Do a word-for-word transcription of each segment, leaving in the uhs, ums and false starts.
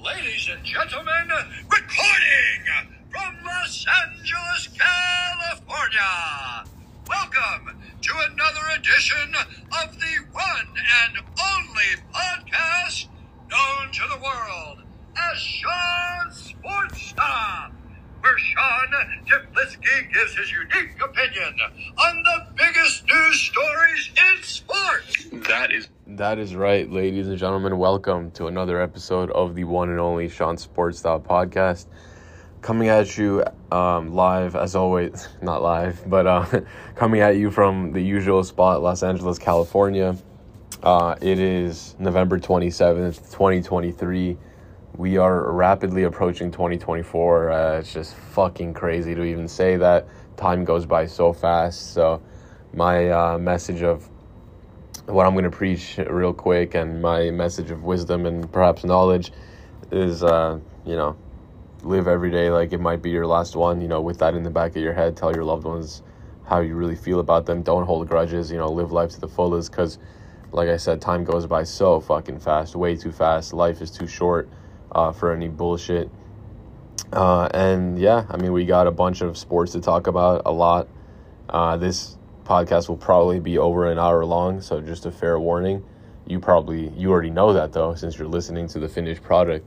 Ladies and gentlemen, recording from Los Angeles, California, welcome to another edition of the one and only podcast known to the world as Sean Sportsta, where Sean Teplitsky gives his unique opinion on the biggest news stories in sports. That is that is right, ladies and gentlemen. Welcome to another episode of the one and only Sean Sportsta podcast. Coming at you um, live, as always, not live, but uh, coming at you from the usual spot, Los Angeles, California. Uh, it is November twenty-seventh, twenty twenty-three. We are rapidly approaching twenty twenty-four. Uh, it's just fucking crazy to even say that. Time goes by so fast. So my uh, message of what I'm going to preach real quick, and my message of wisdom and perhaps knowledge is, uh, you know, live every day like it might be your last one. You know, with that in the back of your head, tell your loved ones how you really feel about them. Don't hold grudges, you know, live life to the fullest, because, like I said, time goes by so fucking fast, way too fast. Life is too short uh, for any bullshit. Uh, and, yeah, I mean, we got a bunch of sports to talk about, a lot. Uh, this podcast will probably be over an hour long, so just a fair warning. You probably, you already know that, though, since you're listening to the finished product.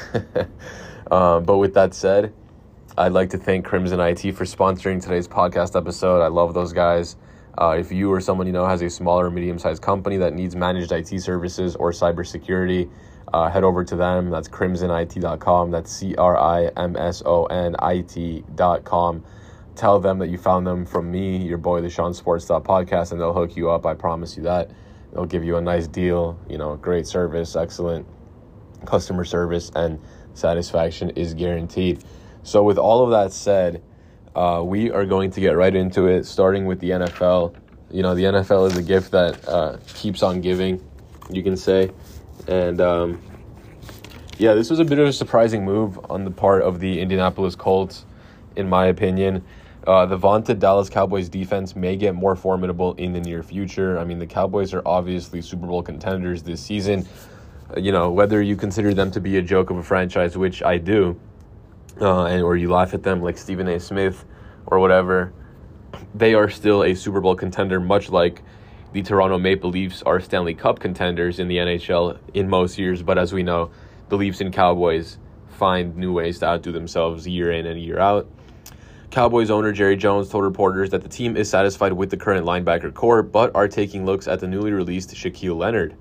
uh, but with that said, I'd like to thank Crimson I T for sponsoring today's podcast episode. I love those guys. Uh, if you or someone you know has a small or medium-sized company that needs managed I T services or cybersecurity, uh, head over to them. That's crimson I T dot com. That's C R I M S O N I T dot com. Tell them that you found them from me, your boy, the Sean Sportsta podcast, and they'll hook you up. I promise you that. They'll give you a nice deal, you know, great service, excellent customer service, and satisfaction is guaranteed. So with all of that said, uh, we are going to get right into it, starting with the N F L. You know, the N F L is a gift that uh, keeps on giving, you can say. And, um, yeah, this was a bit of a surprising move on the part of the Indianapolis Colts, in my opinion. Uh, the vaunted Dallas Cowboys defense may get more formidable in the near future. I mean, the Cowboys are obviously Super Bowl contenders this season. Uh, you know, whether you consider them to be a joke of a franchise, which I do, uh, and or you laugh at them like Stephen A. Smith or whatever, they are still a Super Bowl contender, much like the Toronto Maple Leafs are Stanley Cup contenders in the N H L in most years. But as we know, the Leafs and Cowboys find new ways to outdo themselves year in and year out. Cowboys owner Jerry Jones told reporters that the team is satisfied with the current linebacker core, but are taking looks at the newly released Shaquille Leonard.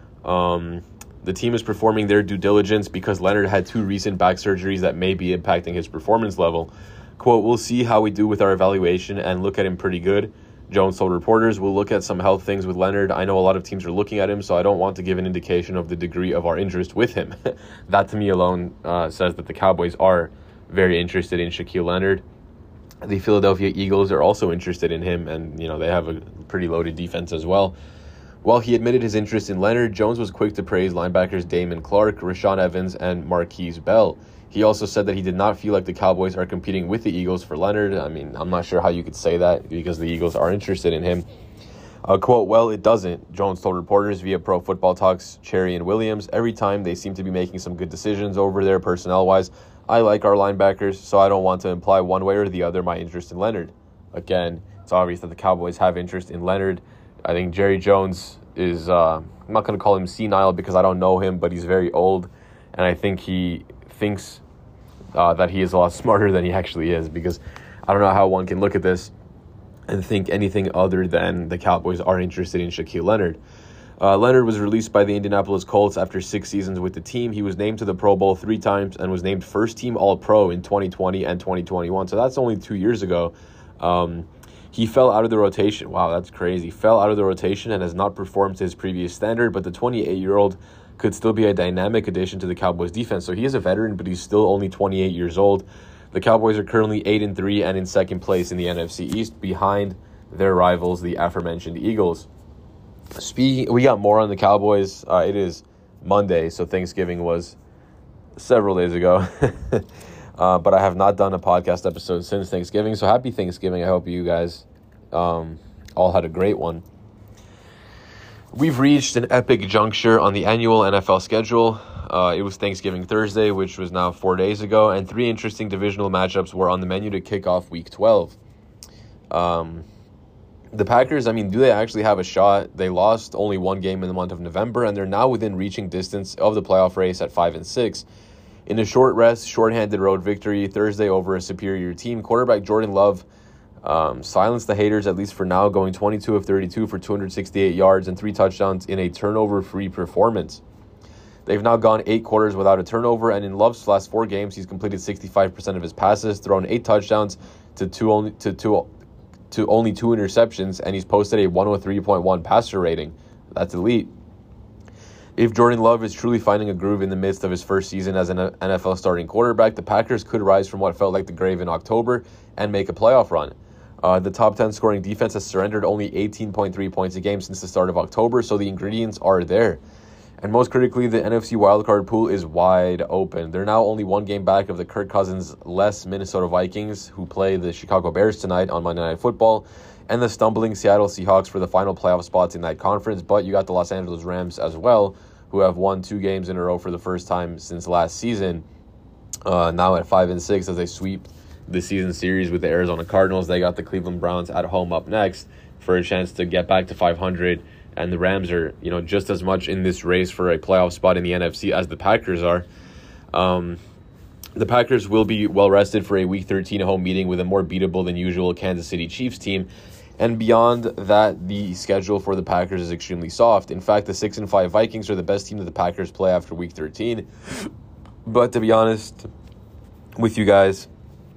Um, the team is performing their due diligence because Leonard had two recent back surgeries that may be impacting his performance level. Quote, "We'll see how we do with our evaluation and look at him pretty good." Jones told reporters, "We'll look at some health things with Leonard. I know a lot of teams are looking at him, so I don't want to give an indication of the degree of our interest with him." That to me alone uh, says that the Cowboys are very interested in Shaquille Leonard. The Philadelphia Eagles are also interested in him, and, you know, they have a pretty loaded defense as well. While he admitted his interest in Leonard, Jones was quick to praise linebackers Damon Clark, Rashaan Evans, and Marquise Bell. He also said that he did not feel like the Cowboys are competing with the Eagles for Leonard. I mean, I'm not sure how you could say that because the Eagles are interested in him. Uh, quote, "Well, it doesn't," Jones told reporters via Pro Football Talk's Cherry and Williams. "Every time they seem to be making some good decisions over there personnel-wise. I like our linebackers, so I don't want to imply one way or the other my interest in Leonard." Again, it's obvious that the Cowboys have interest in Leonard. I think Jerry Jones is, uh, I'm not going to call him senile because I don't know him, but he's very old. And I think he thinks uh, that he is a lot smarter than he actually is, because I don't know how one can look at this and think anything other than the Cowboys are interested in Shaquille Leonard. Uh, Leonard was released by the Indianapolis Colts after six seasons with the team. He was named to the Pro Bowl three times and was named first-team All-Pro in twenty twenty and twenty twenty-one. So that's only two years ago. Um, he fell out of the rotation. Wow, that's crazy. Fell out of the rotation and has not performed to his previous standard, but the twenty-eight-year-old could still be a dynamic addition to the Cowboys defense. So he is a veteran, but he's still only twenty-eight years old. The Cowboys are currently eight and three and in second place in the N F C East, behind their rivals, the aforementioned Eagles. Speaking, we got more on the Cowboys. Uh, it is Monday, so Thanksgiving was several days ago. uh, but I have not done a podcast episode since Thanksgiving, so happy Thanksgiving. I hope you guys um, all had a great one. We've reached an epic juncture on the annual N F L schedule. Uh, it was Thanksgiving Thursday, which was now four days ago, and three interesting divisional matchups were on the menu to kick off Week twelve. Um, the Packers, I mean, do they actually have a shot? They lost only one game in the month of November, and they're now within reaching distance of the playoff race at five and six. In a short rest, shorthanded road victory Thursday over a superior team, quarterback Jordan Love Um, silenced the haters, at least for now, going twenty-two of thirty-two for two hundred sixty-eight yards and three touchdowns in a turnover-free performance. They've now gone eight quarters without a turnover, and in Love's last four games, he's completed sixty-five percent of his passes, thrown eight touchdowns to two only to two to only two interceptions, and he's posted a one oh three point one passer rating. That's elite. If Jordan Love is truly finding a groove in the midst of his first season as an N F L starting quarterback, the Packers could rise from what felt like the grave in October and make a playoff run. Uh, the top ten scoring defense has surrendered only eighteen point three points a game since the start of October, so the ingredients are there. And most critically, the N F C wildcard pool is wide open. They're now only one game back of the Kirk Cousins-less Minnesota Vikings, who play the Chicago Bears tonight on Monday Night Football, and the stumbling Seattle Seahawks for the final playoff spots in that conference. But you got the Los Angeles Rams as well, who have won two games in a row for the first time since last season, uh, now at five and six as they sweep the season series with the Arizona Cardinals. They got the Cleveland Browns at home up next for a chance to get back to five hundred, and the Rams are, you know, just as much in this race for a playoff spot in the N F C as the Packers are. Um, the Packers will be well rested for a Week thirteen home meeting with a more beatable than usual Kansas City Chiefs team, and beyond that, the schedule for the Packers is extremely soft. In fact, the six and five Vikings are the best team that the Packers play after Week thirteen. But to be honest with you guys,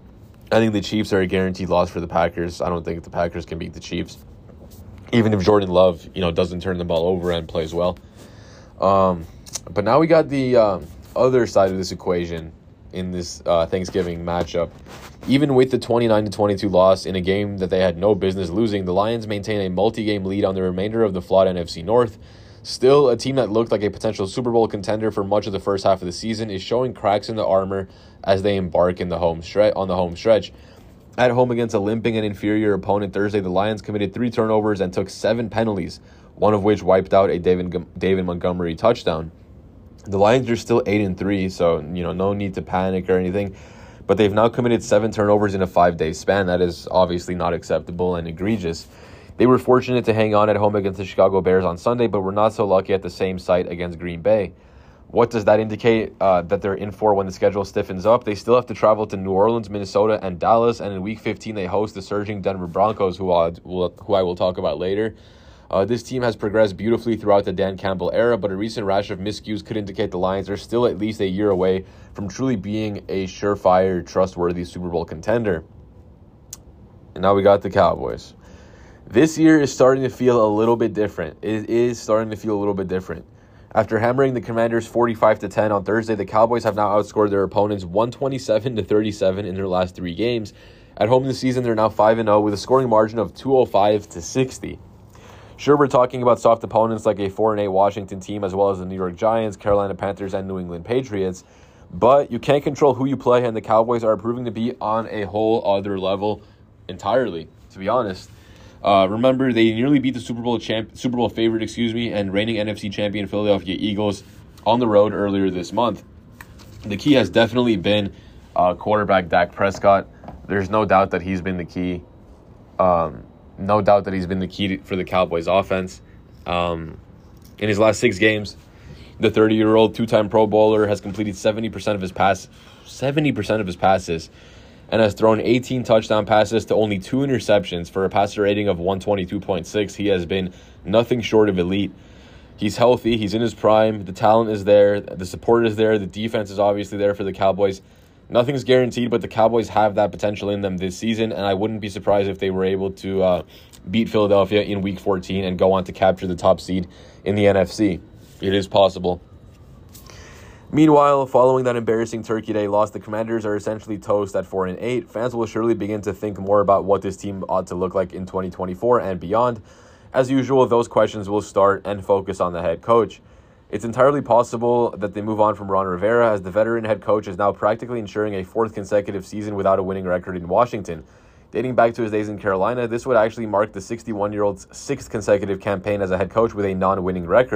I think the Chiefs are a guaranteed loss for the Packers. I don't think the Packers can beat the Chiefs, even if Jordan Love, you know, doesn't turn the ball over and plays well. Um, but now we got the um, other side of this equation in this uh, Thanksgiving matchup. Even with the twenty-nine to twenty-two loss in a game that they had no business losing, the Lions maintain a multi-game lead on the remainder of the flawed N F C North. Still, a team that looked like a potential Super Bowl contender for much of the first half of the season is showing cracks in the armor as they embark in the home stre- on the home stretch. At home against a limping and inferior opponent Thursday, the Lions committed three turnovers and took seven penalties, one of which wiped out a David David Montgomery touchdown. The Lions are still eight and three, so you know no need to panic or anything. But they've now committed seven turnovers in a five-day span. That is obviously not acceptable and egregious. They were fortunate to hang on at home against the Chicago Bears on Sunday, but were not so lucky at the same site against Green Bay. What does that indicate uh, that they're in for when the schedule stiffens up? They still have to travel to New Orleans, Minnesota, and Dallas, and in Week fifteen they host the surging Denver Broncos, who, I will, who I will talk about later. Uh, this team has progressed beautifully throughout the Dan Campbell era, but a recent rash of miscues could indicate the Lions are still at least a year away from truly being a surefire, trustworthy Super Bowl contender. And now we got the Cowboys. This year is starting to feel a little bit different. It is starting to feel a little bit different. After hammering the Commanders forty-five to ten on Thursday, the Cowboys have now outscored their opponents one twenty-seven to thirty-seven in their last three games. At home this season, they're now five and oh with a scoring margin of two oh five to sixty. Sure, we're talking about soft opponents like a four and eight Washington team, as well as the New York Giants, Carolina Panthers, and New England Patriots. But you can't control who you play, and the Cowboys are proving to be on a whole other level entirely, to be honest. Uh, remember, they nearly beat the Super Bowl champ, Super Bowl favorite, excuse me, and reigning N F C champion Philadelphia Eagles on the road earlier this month. The key has definitely been uh, quarterback Dak Prescott. There's no doubt that he's been the key. Um, no doubt that he's been the key to, for the Cowboys offense. Um, in his last six games, the thirty-year-old two-time Pro Bowler has completed seventy percent of his pass, seventy percent of his passes, and has thrown eighteen touchdown passes to only two interceptions for a passer rating of one twenty-two point six. He has been nothing short of elite. He's healthy. He's in his prime. The talent is there. The support is there. The defense is obviously there for the Cowboys. Nothing's guaranteed, but the Cowboys have that potential in them this season, and I wouldn't be surprised if they were able to uh, beat Philadelphia in Week fourteen and go on to capture the top seed in the N F C. It is possible. Meanwhile, following that embarrassing Turkey Day loss, the Commanders are essentially toast at four and eight. Fans will surely begin to think more about what this team ought to look like in twenty twenty-four and beyond. As usual, those questions will start and focus on the head coach. It's entirely possible that they move on from Ron Rivera, as the veteran head coach is now practically ensuring a fourth consecutive season without a winning record in Washington. Dating back to his days in Carolina, this would actually mark the sixty-one-year-old's sixth consecutive campaign as a head coach with a non-winning record.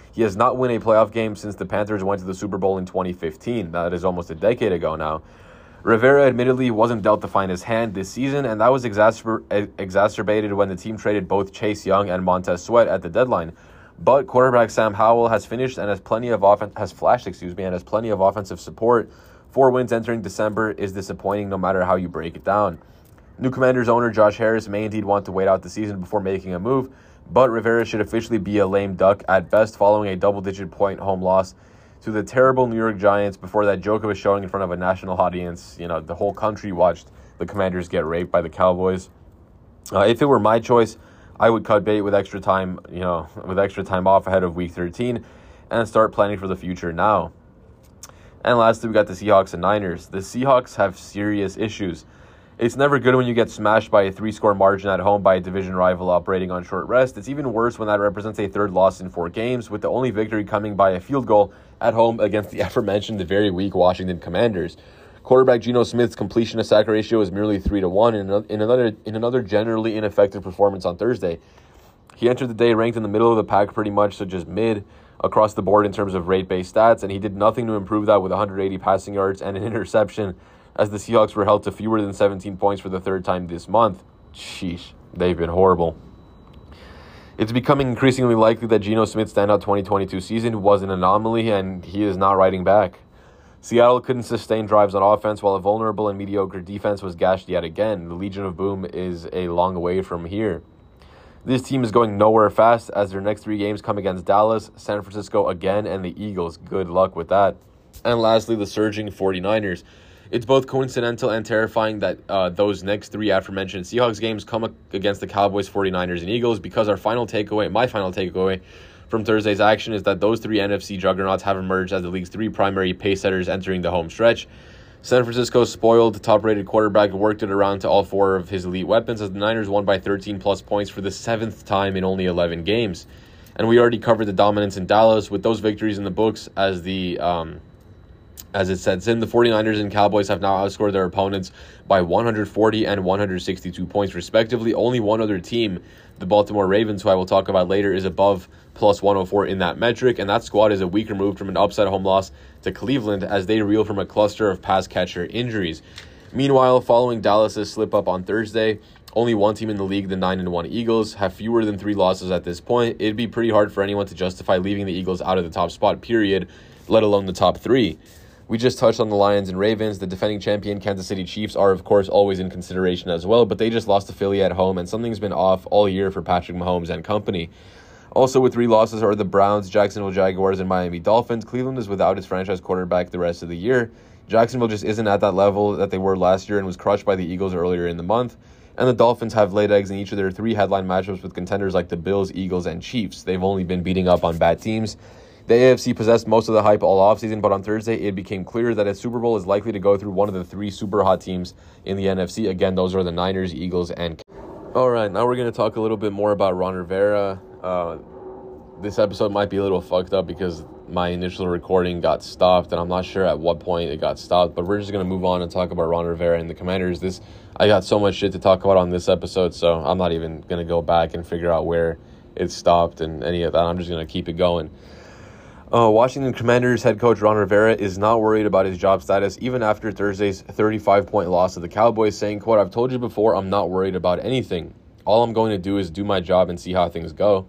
He has not won a playoff game since the Panthers went to the Super Bowl in twenty fifteen. That is almost a decade ago now. Rivera admittedly wasn't dealt the finest hand this season, and that was exacerb- exacerbated when the team traded both Chase Young and Montez Sweat at the deadline. But quarterback Sam Howell has finished and has plenty of offen- has flashed, excuse me, and has plenty of offensive support. Four wins entering December is disappointing no matter how you break it down. New Commanders owner Josh Harris may indeed want to wait out the season before making a move, but Rivera should officially be a lame duck at best following a double-digit point home loss to the terrible New York Giants before that joke was showing in front of a national audience. You know, the whole country watched the Commanders get raped by the Cowboys. Uh, if it were my choice, I would cut bait with extra time, you know, with extra time off ahead of Week thirteen and start planning for the future now. And lastly, we got the Seahawks and Niners. The Seahawks have serious issues. It's never good when you get smashed by a three-score margin at home by a division rival operating on short rest. It's even worse when that represents a third loss in four games, with the only victory coming by a field goal at home against the aforementioned the very weak Washington Commanders. Quarterback Geno Smith's completion to sack ratio is merely three to one in another in another generally ineffective performance on Thursday. He entered the day ranked in the middle of the pack pretty much, so just mid across the board in terms of rate-based stats, and he did nothing to improve that with one hundred eighty passing yards and an interception, as the Seahawks were held to fewer than seventeen points for the third time this month. Sheesh, they've been horrible. It's becoming increasingly likely that Geno Smith's standout twenty twenty-two season was an anomaly, and he is not riding back. Seattle couldn't sustain drives on offense, while a vulnerable and mediocre defense was gashed yet again. The Legion of Boom is a long way from here. This team is going nowhere fast, as their next three games come against Dallas, San Francisco again, and the Eagles. Good luck with that. And lastly, the surging 49ers. It's both coincidental and terrifying that uh, those next three aforementioned Seahawks games come against the Cowboys, 49ers, and Eagles, because our final takeaway, my final takeaway from Thursday's action is that those three N F C juggernauts have emerged as the league's three primary pace setters entering the home stretch. San Francisco's spoiled, top-rated quarterback worked it around to all four of his elite weapons as the Niners won by thirteen-plus points for the seventh time in only eleven games. And we already covered the dominance in Dallas with those victories in the books as the... Um, As it sets in, the 49ers and Cowboys have now outscored their opponents by one hundred forty and one hundred sixty-two points, respectively. Only one other team, the Baltimore Ravens, who I will talk about later, is above plus one oh four in that metric, and that squad is a week removed from an upset home loss to Cleveland as they reel from a cluster of pass catcher injuries. Meanwhile, following Dallas's slip-up on Thursday, only one team in the league, the nine and one Eagles, have fewer than three losses at this point. It'd be pretty hard for anyone to justify leaving the Eagles out of the top spot, period, let alone the top three. We just touched on the Lions and Ravens. The defending champion Kansas City Chiefs are, of course, always in consideration as well, but they just lost to Philly at home, and something's been off all year for Patrick Mahomes and company. Also with three losses are the Browns, Jacksonville Jaguars, and Miami Dolphins. Cleveland is without its franchise quarterback the rest of the year. Jacksonville just isn't at that level that they were last year and was crushed by the Eagles earlier in the month. And the Dolphins have laid eggs in each of their three headline matchups with contenders like the Bills, Eagles, and Chiefs. They've only been beating up on bad teams. The A F C possessed most of the hype all offseason, but on Thursday it became clear that a Super Bowl is likely to go through one of the three super hot teams in the N F C. Again, those are the Niners, Eagles, and... All right, now we're going to talk a little bit more about Ron Rivera. Uh, this episode might be a little fucked up because my initial recording got stopped, and I'm not sure at what point it got stopped, but we're just going to move on and talk about Ron Rivera and the Commanders. This I got so much shit to talk about on this episode, so I'm not even going to go back and figure out where it stopped and any of that. I'm just going to keep it going. Uh, Washington Commanders head coach Ron Rivera is not worried about his job status even after Thursday's thirty-five point loss to the Cowboys, saying, quote, "I've told you before, I'm not worried about anything. All I'm going to do is do my job and see how things go."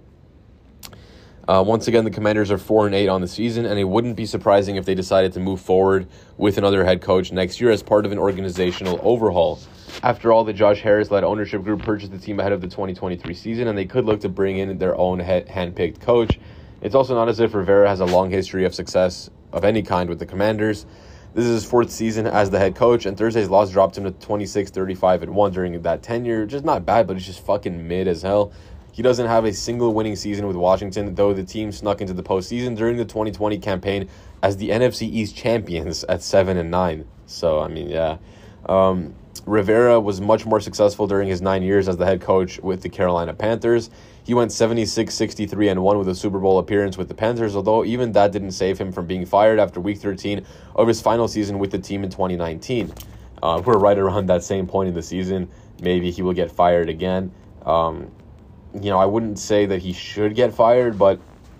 Uh, once again, the Commanders are four and eight on the season, and it wouldn't be surprising if they decided to move forward with another head coach next year as part of an organizational overhaul. After all, the Josh Harris-led ownership group purchased the team ahead of the twenty twenty-three season, and they could look to bring in their own head- hand-picked coach. It's also not as if Rivera has a long history of success of any kind with the Commanders. This is his fourth season as the head coach, and Thursday's loss dropped him to twenty-six, thirty-five, and one during that tenure. Just not bad, but it's just fucking mid as hell. He doesn't have a single winning season with Washington, though the team snuck into the postseason during the twenty twenty campaign as the N F C East champions at seven and nine. So, I mean, yeah. Um, Rivera was much more successful during his nine years as the head coach with the Carolina Panthers. He went seventy-six, sixty-three, and one with a Super Bowl appearance with the Panthers, although even that didn't save him from being fired after Week thirteen of his final season with the team in twenty nineteen. Uh, we're right around that same point in the season. Maybe he will get fired again. Um, you know, I wouldn't say that he should get fired, but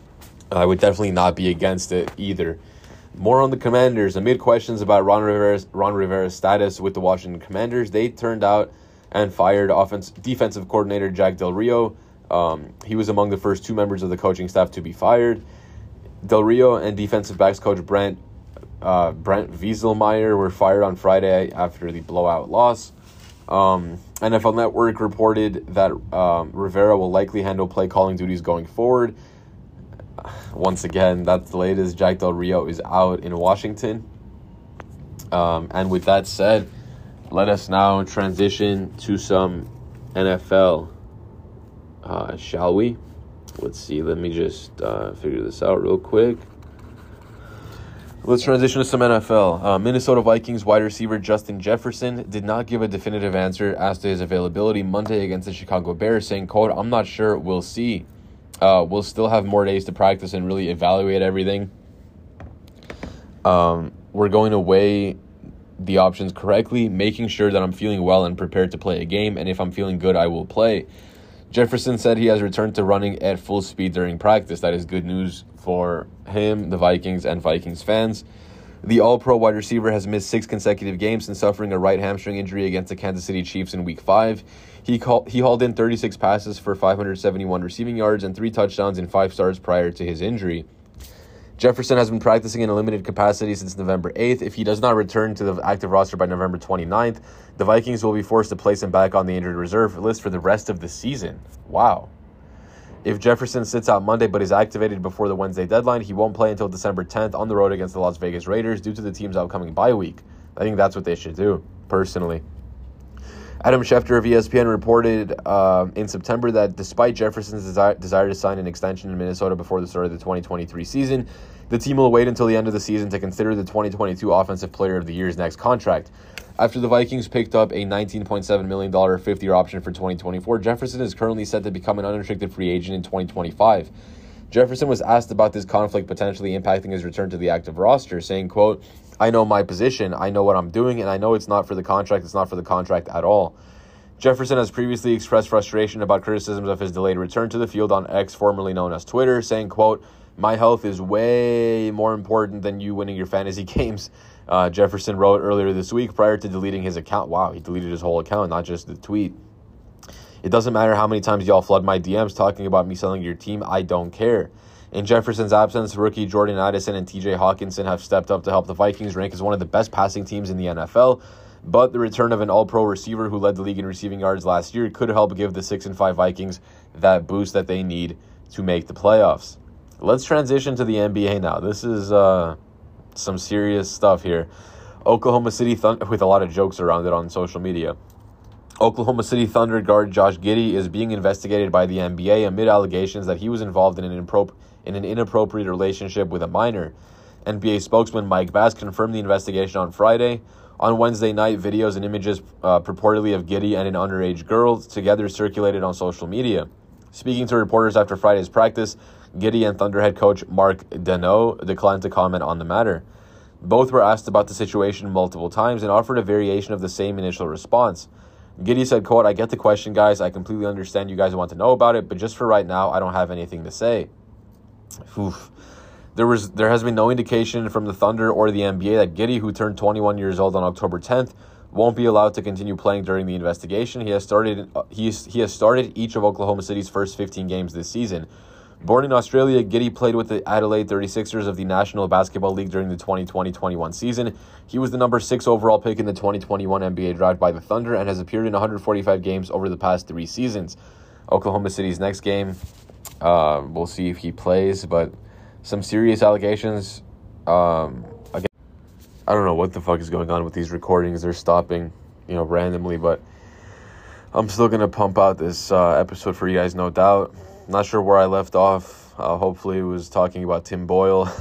I would definitely not be against it either. More on the Commanders. Amid questions about Ron Rivera's, Ron Rivera's status with the Washington Commanders, they turned out and fired offense, defensive coordinator Jack Del Rio. Um, he was among the first two members of the coaching staff to be fired. Del Rio and defensive backs coach Brent uh, Brent Wieselmeyer were fired on Friday after the blowout loss. Um, N F L Network reported that um, Rivera will likely handle play calling duties going forward. Once again, that's the latest. Jack Del Rio is out in Washington. Um, and with that said, let us now transition to some N F L, uh, shall we? Let's see. Let me just uh, figure this out real quick. Let's transition to some N F L. Uh, Minnesota Vikings wide receiver Justin Jefferson did not give a definitive answer as to his availability Monday against the Chicago Bears, saying, quote, "I'm not sure. We'll see. Uh, we'll still have more days to practice and really evaluate everything. Um, we're going to weigh the options correctly, making sure that I'm feeling well and prepared to play a game, and if I'm feeling good, I will play." Jefferson said he has returned to running at full speed during practice. That is good news for him, the Vikings, and Vikings fans. The All-Pro wide receiver has missed six consecutive games since suffering a right hamstring injury against the Kansas City Chiefs in Week five. He call, he hauled in thirty-six passes for five hundred seventy-one receiving yards and three touchdowns in five starts prior to his injury. Jefferson has been practicing in a limited capacity since November eighth. If he does not return to the active roster by November twenty-ninth, the Vikings will be forced to place him back on the injured reserve list for the rest of the season. Wow. If Jefferson sits out Monday but is activated before the Wednesday deadline, he won't play until December tenth on the road against the Las Vegas Raiders due to the team's upcoming bye week. I think that's what they should do, personally. Adam Schefter of E S P N reported uh, in September that despite Jefferson's desire, desire to sign an extension in Minnesota before the start of the twenty twenty-three season, the team will wait until the end of the season to consider the twenty twenty-two Offensive Player of the Year's next contract. After the Vikings picked up a nineteen point seven million dollars fifth-year option for twenty twenty-four, Jefferson is currently set to become an unrestricted free agent in twenty twenty-five. Jefferson was asked about this conflict potentially impacting his return to the active roster, saying, quote, "I know my position, I know what I'm doing, and I know it's not for the contract, it's not for the contract at all." Jefferson has previously expressed frustration about criticisms of his delayed return to the field on X, formerly known as Twitter, saying, quote, "My health is way more important than you winning your fantasy games," uh, Jefferson wrote earlier this week prior to deleting his account. Wow, he deleted his whole account, not just the tweet. "It doesn't matter how many times y'all flood my D Ms talking about me selling your team, I don't care." In Jefferson's absence, rookie Jordan Addison and T J Hawkinson have stepped up to help the Vikings rank as one of the best passing teams in the N F L. But the return of an all-pro receiver who led the league in receiving yards last year could help give the six and five Vikings that boost that they need to make the playoffs. Let's transition to the N B A now. This is uh, some serious stuff here. Oklahoma City Thunder, with a lot of jokes around it on social media. Oklahoma City Thunder guard Josh Giddey is being investigated by the N B A amid allegations that he was involved in an, improp- in an inappropriate relationship with a minor. N B A spokesman Mike Bass confirmed the investigation on Friday. On Wednesday night, videos and images uh, purportedly of Giddey and an underage girl together circulated on social media. Speaking to reporters after Friday's practice, Giddey and Thunder head coach Mark Deneau declined to comment on the matter. Both were asked about the situation multiple times and offered a variation of the same initial response. Giddey said, quote, "I get the question, guys. I completely understand you guys want to know about it, but just for right now, I don't have anything to say." Oof. There was there has been no indication from the Thunder or the N B A that Giddey, who turned twenty-one years old on October tenth, won't be allowed to continue playing during the investigation. He has started he he has started each of Oklahoma City's first fifteen games this season. Born in Australia, Giddey played with the Adelaide thirty-sixers of the National Basketball League during the twenty twenty twenty-one season. He was the number six overall pick in the twenty twenty-one N B A draft by the Thunder and has appeared in one hundred forty-five games over the past three seasons. Oklahoma City's next game, uh, we'll see if he plays, but some serious allegations. Um, again, I don't know what the fuck is going on with these recordings. They're stopping, you know, randomly, but I'm still going to pump out this uh, episode for you guys, no doubt. Not sure where I left off. Uh, hopefully it was talking about Tim Boyle.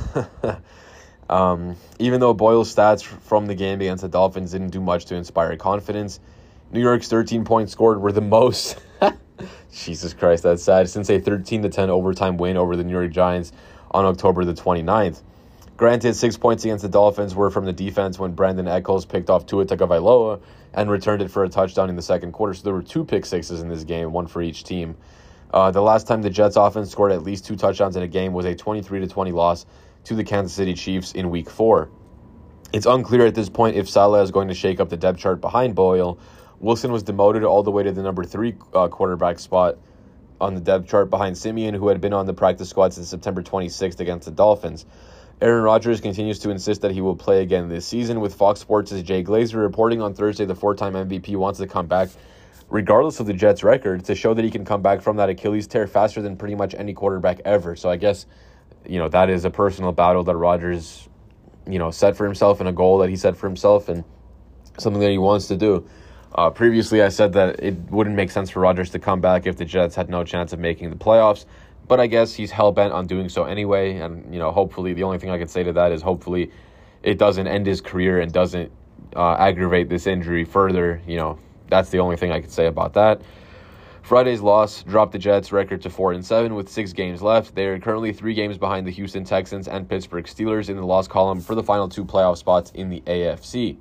um, even though Boyle's stats from the game against the Dolphins didn't do much to inspire confidence, New York's thirteen points scored were the most. Jesus Christ, that's sad. Since a thirteen to ten overtime win over the New York Giants on October the twenty-ninth. Granted, six points against the Dolphins were from the defense when Brandon Echols picked off Tua Tagovailoa and returned it for a touchdown in the second quarter. So there were two pick sixes in this game, one for each team. Uh, the last time the Jets offense scored at least two touchdowns in a game was a twenty-three to twenty loss to the Kansas City Chiefs in week four. It's unclear at this point if Saleh is going to shake up the depth chart behind Boyle. Wilson was demoted all the way to the number three uh, quarterback spot on the depth chart behind Simeon, who had been on the practice squad since September twenty-sixth against the Dolphins. Aaron Rodgers continues to insist that he will play again this season, with Fox Sports' Jay Glazer reporting on Thursday the four-time M V P wants to come back, regardless of the Jets' record, to show that he can come back from that Achilles tear faster than pretty much any quarterback ever. So I guess, you know, that is a personal battle that Rodgers, you know, set for himself and a goal that he set for himself and something that he wants to do. Uh, previously, I said that it wouldn't make sense for Rodgers to come back if the Jets had no chance of making the playoffs. But I guess he's hell-bent on doing so anyway. And, you know, hopefully, the only thing I can say to that is hopefully it doesn't end his career and doesn't uh, aggravate this injury further. You know, that's the only thing I can say about that. Friday's loss dropped the Jets' record to four and seven with six games left. They are currently three games behind the Houston Texans and Pittsburgh Steelers in the loss column for the final two playoff spots in the A F C.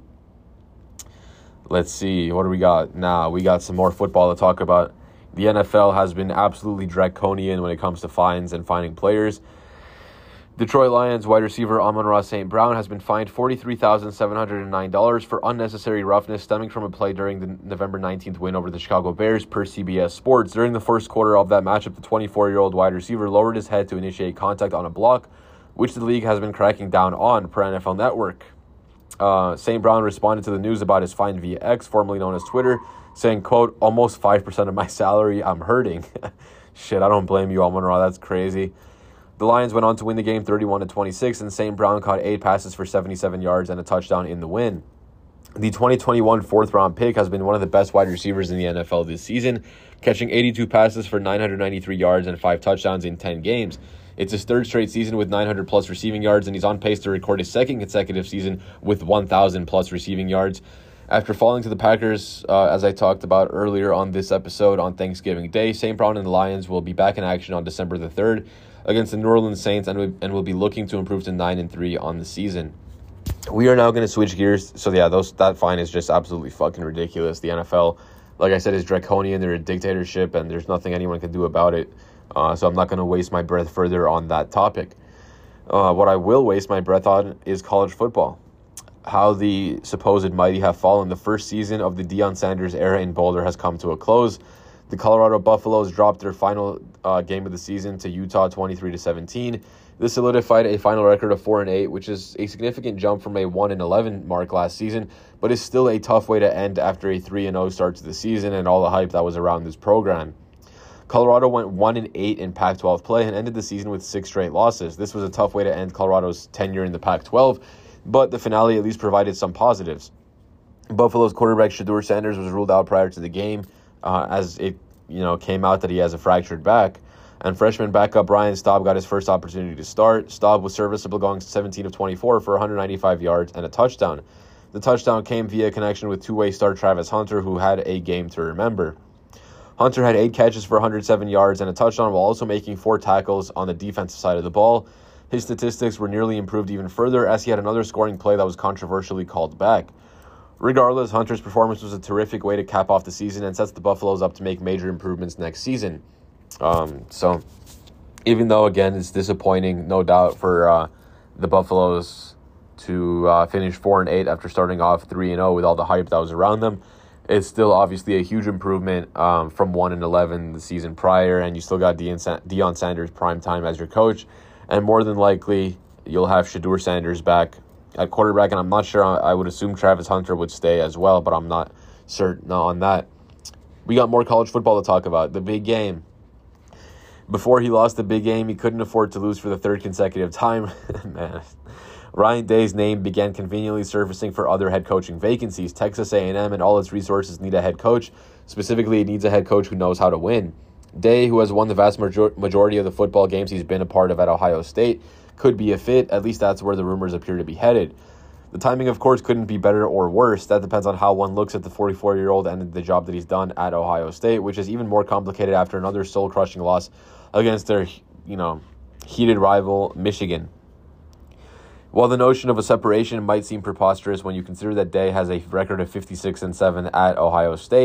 Let's see, what do we got now? We got some more football to talk about. The N F L has been absolutely draconian when it comes to fines and fining players. Detroit Lions wide receiver Amon-Ra Saint Brown has been fined forty-three thousand seven hundred nine dollars for unnecessary roughness stemming from a play during the November nineteenth win over the Chicago Bears per C B S Sports. During the first quarter of that matchup, the twenty-four-year-old wide receiver lowered his head to initiate contact on a block, which the league has been cracking down on, per N F L Network. Uh, Saint Brown responded to the news about his fine via X, formerly known as Twitter, saying, quote, almost five percent of my salary, I'm hurting. Shit, I don't blame you, Amon-Ra, that's crazy. The Lions went on to win the game thirty-one to twenty-six, and Saint Brown caught eight passes for seventy-seven yards and a touchdown in the win. The twenty twenty-one fourth-round pick has been one of the best wide receivers in the N F L this season, catching eighty-two passes for nine hundred ninety-three yards and five touchdowns in ten games. It's his third straight season with nine hundred plus receiving yards, and he's on pace to record his second consecutive season with one thousand plus receiving yards. After falling to the Packers, uh, as I talked about earlier on this episode on Thanksgiving Day, Saint Brown and the Lions will be back in action on December the third against the New Orleans Saints, and, we, and will be looking to improve to nine and three on the season. We are now going to switch gears. So yeah, those that fine is just absolutely fucking ridiculous. The N F L, like I said, is draconian. They're a dictatorship, and there's nothing anyone can do about it. Uh, so I'm not going to waste my breath further on that topic. Uh, what I will waste my breath on is college football. How the supposed mighty have fallen. The first season of the Deion Sanders era in Boulder has come to a close. The Colorado Buffaloes dropped their final uh, game of the season to Utah twenty-three to seventeen. This solidified a final record of four and eight, which is a significant jump from a one and eleven mark last season, but is still a tough way to end after a three and oh start to the season and all the hype that was around this program. Colorado went one and eight in Pac twelve play and ended the season with six straight losses. This was a tough way to end Colorado's tenure in the Pac twelve, but the finale at least provided some positives. Buffalo's quarterback Shedeur Sanders was ruled out prior to the game, uh, as it you know came out that he has a fractured back. And freshman backup Brian Staub got his first opportunity to start. Staub was serviceable, going seventeen of twenty-four for one hundred ninety-five yards and a touchdown. The touchdown came via connection with two-way star Travis Hunter, who had a game to remember. Hunter had eight catches for one hundred seven yards and a touchdown while also making four tackles on the defensive side of the ball. His statistics were nearly improved even further as he had another scoring play that was controversially called back. Regardless, Hunter's performance was a terrific way to cap off the season and sets the Buffaloes up to make major improvements next season. Um, so, even though, again, it's disappointing, no doubt, for uh, the Buffaloes to uh, finish four and eight after starting off three and oh with all the hype that was around them, it's still obviously a huge improvement um, from one and eleven the season prior, and you still got Deion, Sa- Deion Sanders prime time as your coach, and more than likely you'll have Shedeur Sanders back at quarterback, and I'm not sure. I would assume Travis Hunter would stay as well, but I'm not certain on that. We got more college football to talk about. The big game. Before he lost the big game, he couldn't afford to lose for the third consecutive time. Man, Ryan Day's name began conveniently surfacing for other head coaching vacancies. Texas A and M and all its resources need a head coach. Specifically, it needs a head coach who knows how to win. Day, who has won the vast major- majority of the football games he's been a part of at Ohio State, could be a fit. At least that's where the rumors appear to be headed. The timing, of course, couldn't be better or worse. That depends on how one looks at the forty-four-year-old and the job that he's done at Ohio State, which is even more complicated after another soul-crushing loss against their, you know, heated rival, Michigan. While the notion of a separation might seem preposterous when you consider that Day has a record of fifty-six and seven at Ohio State,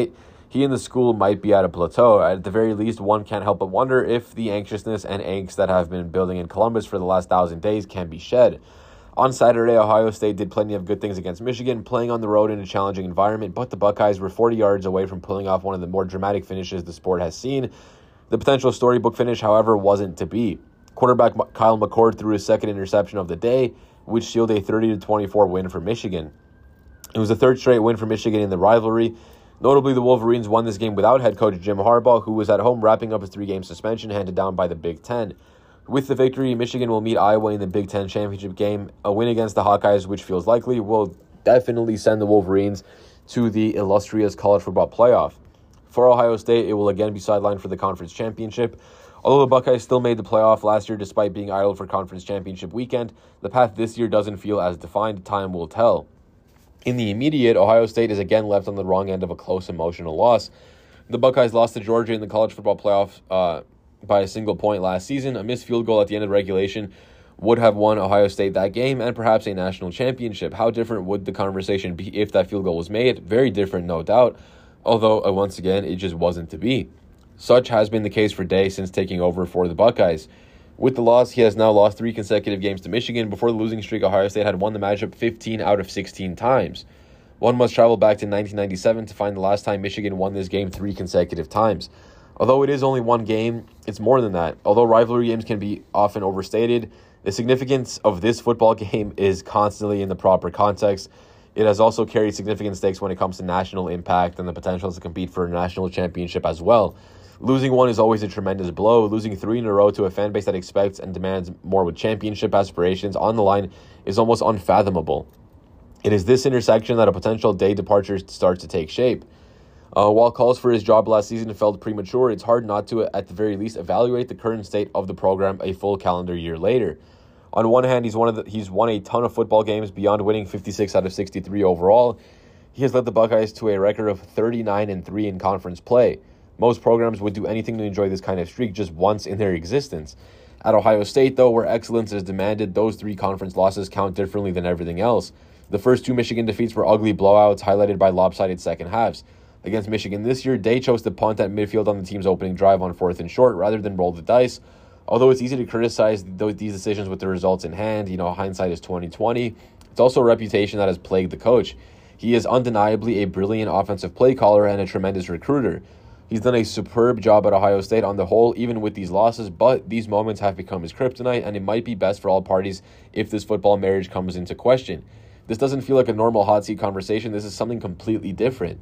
he and the school might be at a plateau. At the very least, one can't help but wonder if the anxiousness and angst that have been building in Columbus for the last thousand days can be shed. On Saturday, Ohio State did plenty of good things against Michigan, playing on the road in a challenging environment, but the Buckeyes were forty yards away from pulling off one of the more dramatic finishes the sport has seen. The potential storybook finish, however, wasn't to be. Quarterback Kyle McCord threw his second interception of the day, which sealed a thirty to twenty-four win for Michigan. It was the third straight win for Michigan in the rivalry. Notably, the Wolverines won this game without head coach Jim Harbaugh, who was at home wrapping up his three-game suspension handed down by the Big Ten. With the victory, Michigan will meet Iowa in the Big Ten championship game. A win against the Hawkeyes, which feels likely, will definitely send the Wolverines to the illustrious college football playoff. For Ohio State, it will again be sidelined for the conference championship. Although the Buckeyes still made the playoff last year despite being idle for conference championship weekend, the path this year doesn't feel as defined. Time will tell. In the immediate, Ohio State is again left on the wrong end of a close emotional loss. The Buckeyes lost to Georgia in the college football playoff uh, by a single point last season. A missed field goal at the end of regulation would have won Ohio State that game and perhaps a national championship. How different would the conversation be if that field goal was made? Very different, no doubt. Although, uh, once again, it just wasn't to be. Such has been the case for Day since taking over for the Buckeyes. With the loss, he has now lost three consecutive games to Michigan. Before the losing streak, Ohio State had won the matchup fifteen out of sixteen times. One must travel back to nineteen ninety-seven to find the last time Michigan won this game three consecutive times. Although it is only one game, it's more than that. Although rivalry games can be often overstated, the significance of this football game is constantly in the proper context. It has also carried significant stakes when it comes to national impact and the potential to compete for a national championship as well. Losing one is always a tremendous blow. Losing three in a row to a fan base that expects and demands more with championship aspirations on the line is almost unfathomable. It is this intersection that a potential Day departure starts to take shape. Uh, while calls for his job last season felt premature, it's hard not to, at the very least, evaluate the current state of the program a full calendar year later. On one hand, he's one of the, he's won a ton of football games beyond winning fifty-six out of sixty-three overall. He has led the Buckeyes to a record of thirty-nine and three in conference play. Most programs would do anything to enjoy this kind of streak just once in their existence. At Ohio State, though, where excellence is demanded, those three conference losses count differently than everything else. The first two Michigan defeats were ugly blowouts highlighted by lopsided second halves. Against Michigan this year, Day chose to punt at midfield on the team's opening drive on fourth and short rather than roll the dice. Although it's easy to criticize th- these decisions with the results in hand, you know, hindsight is twenty twenty, it's also a reputation that has plagued the coach. He is undeniably a brilliant offensive play caller and a tremendous recruiter. He's done a superb job at Ohio State on the whole, even with these losses, but these moments have become his kryptonite, and it might be best for all parties if this football marriage comes into question. This doesn't feel like a normal hot seat conversation. This is something completely different.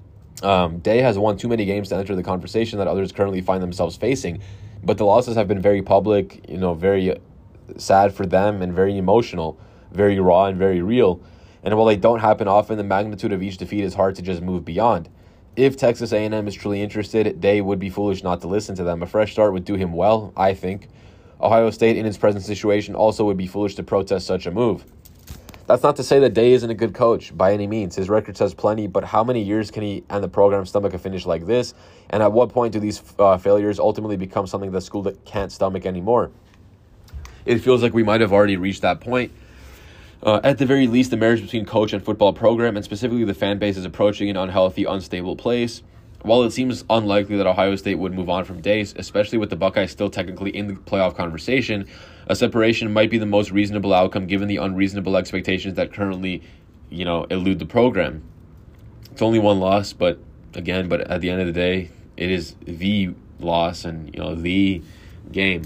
Um, Day has won too many games to enter the conversation that others currently find themselves facing, but the losses have been very public, you know, very sad for them and very emotional, very raw and very real. And while they don't happen often, the magnitude of each defeat is hard to just move beyond. If Texas A and M is truly interested, Day would be foolish not to listen to them. A fresh start would do him well, I think. Ohio State, in its present situation, also would be foolish to protest such a move. That's not to say that Day isn't a good coach, by any means. His record says plenty, but how many years can he and the program stomach a finish like this? And at what point do these uh, failures ultimately become something the school that can't stomach anymore? It feels like we might have already reached that point. Uh, at the very least, the marriage between coach and football program, and specifically the fan base, is approaching an unhealthy, unstable place. While it seems unlikely that Ohio State would move on from Day, especially with the Buckeyes still technically in the playoff conversation, a separation might be the most reasonable outcome given the unreasonable expectations that currently, you know, elude the program. It's only one loss, but again, but at the end of the day, it is the loss and, you know, the game.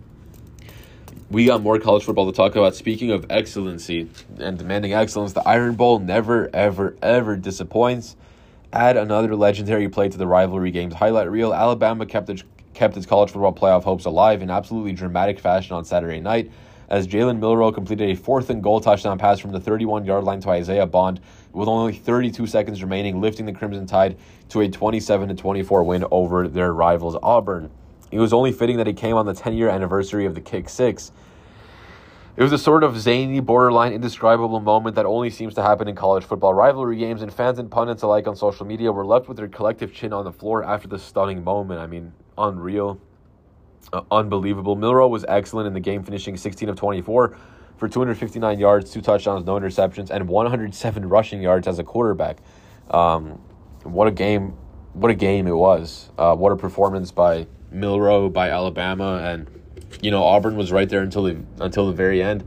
We got more college football to talk about. Speaking of excellency and demanding excellence, the Iron Bowl never, ever, ever disappoints. Add another legendary play to the rivalry game's highlight reel. Alabama kept its, kept its college football playoff hopes alive in absolutely dramatic fashion on Saturday night as Jalen Milroe completed a fourth and goal touchdown pass from the thirty-one-yard line to Isaiah Bond with only thirty-two seconds remaining, lifting the Crimson Tide to a twenty-seven to twenty-four win over their rivals Auburn. It was only fitting that it came on the ten-year anniversary of the Kick Six. It was a sort of zany, borderline, indescribable moment that only seems to happen in college football rivalry games, and fans and pundits alike on social media were left with their collective chin on the floor after the stunning moment. I mean, unreal, uh, unbelievable. Milroe was excellent in the game, finishing sixteen of twenty-four for two hundred fifty-nine yards, two touchdowns, no interceptions, and one hundred seven rushing yards as a quarterback. Um, what a game what a game it was. Uh, what a performance by Milroe, by Alabama, and you know Auburn was right there until the until the very end.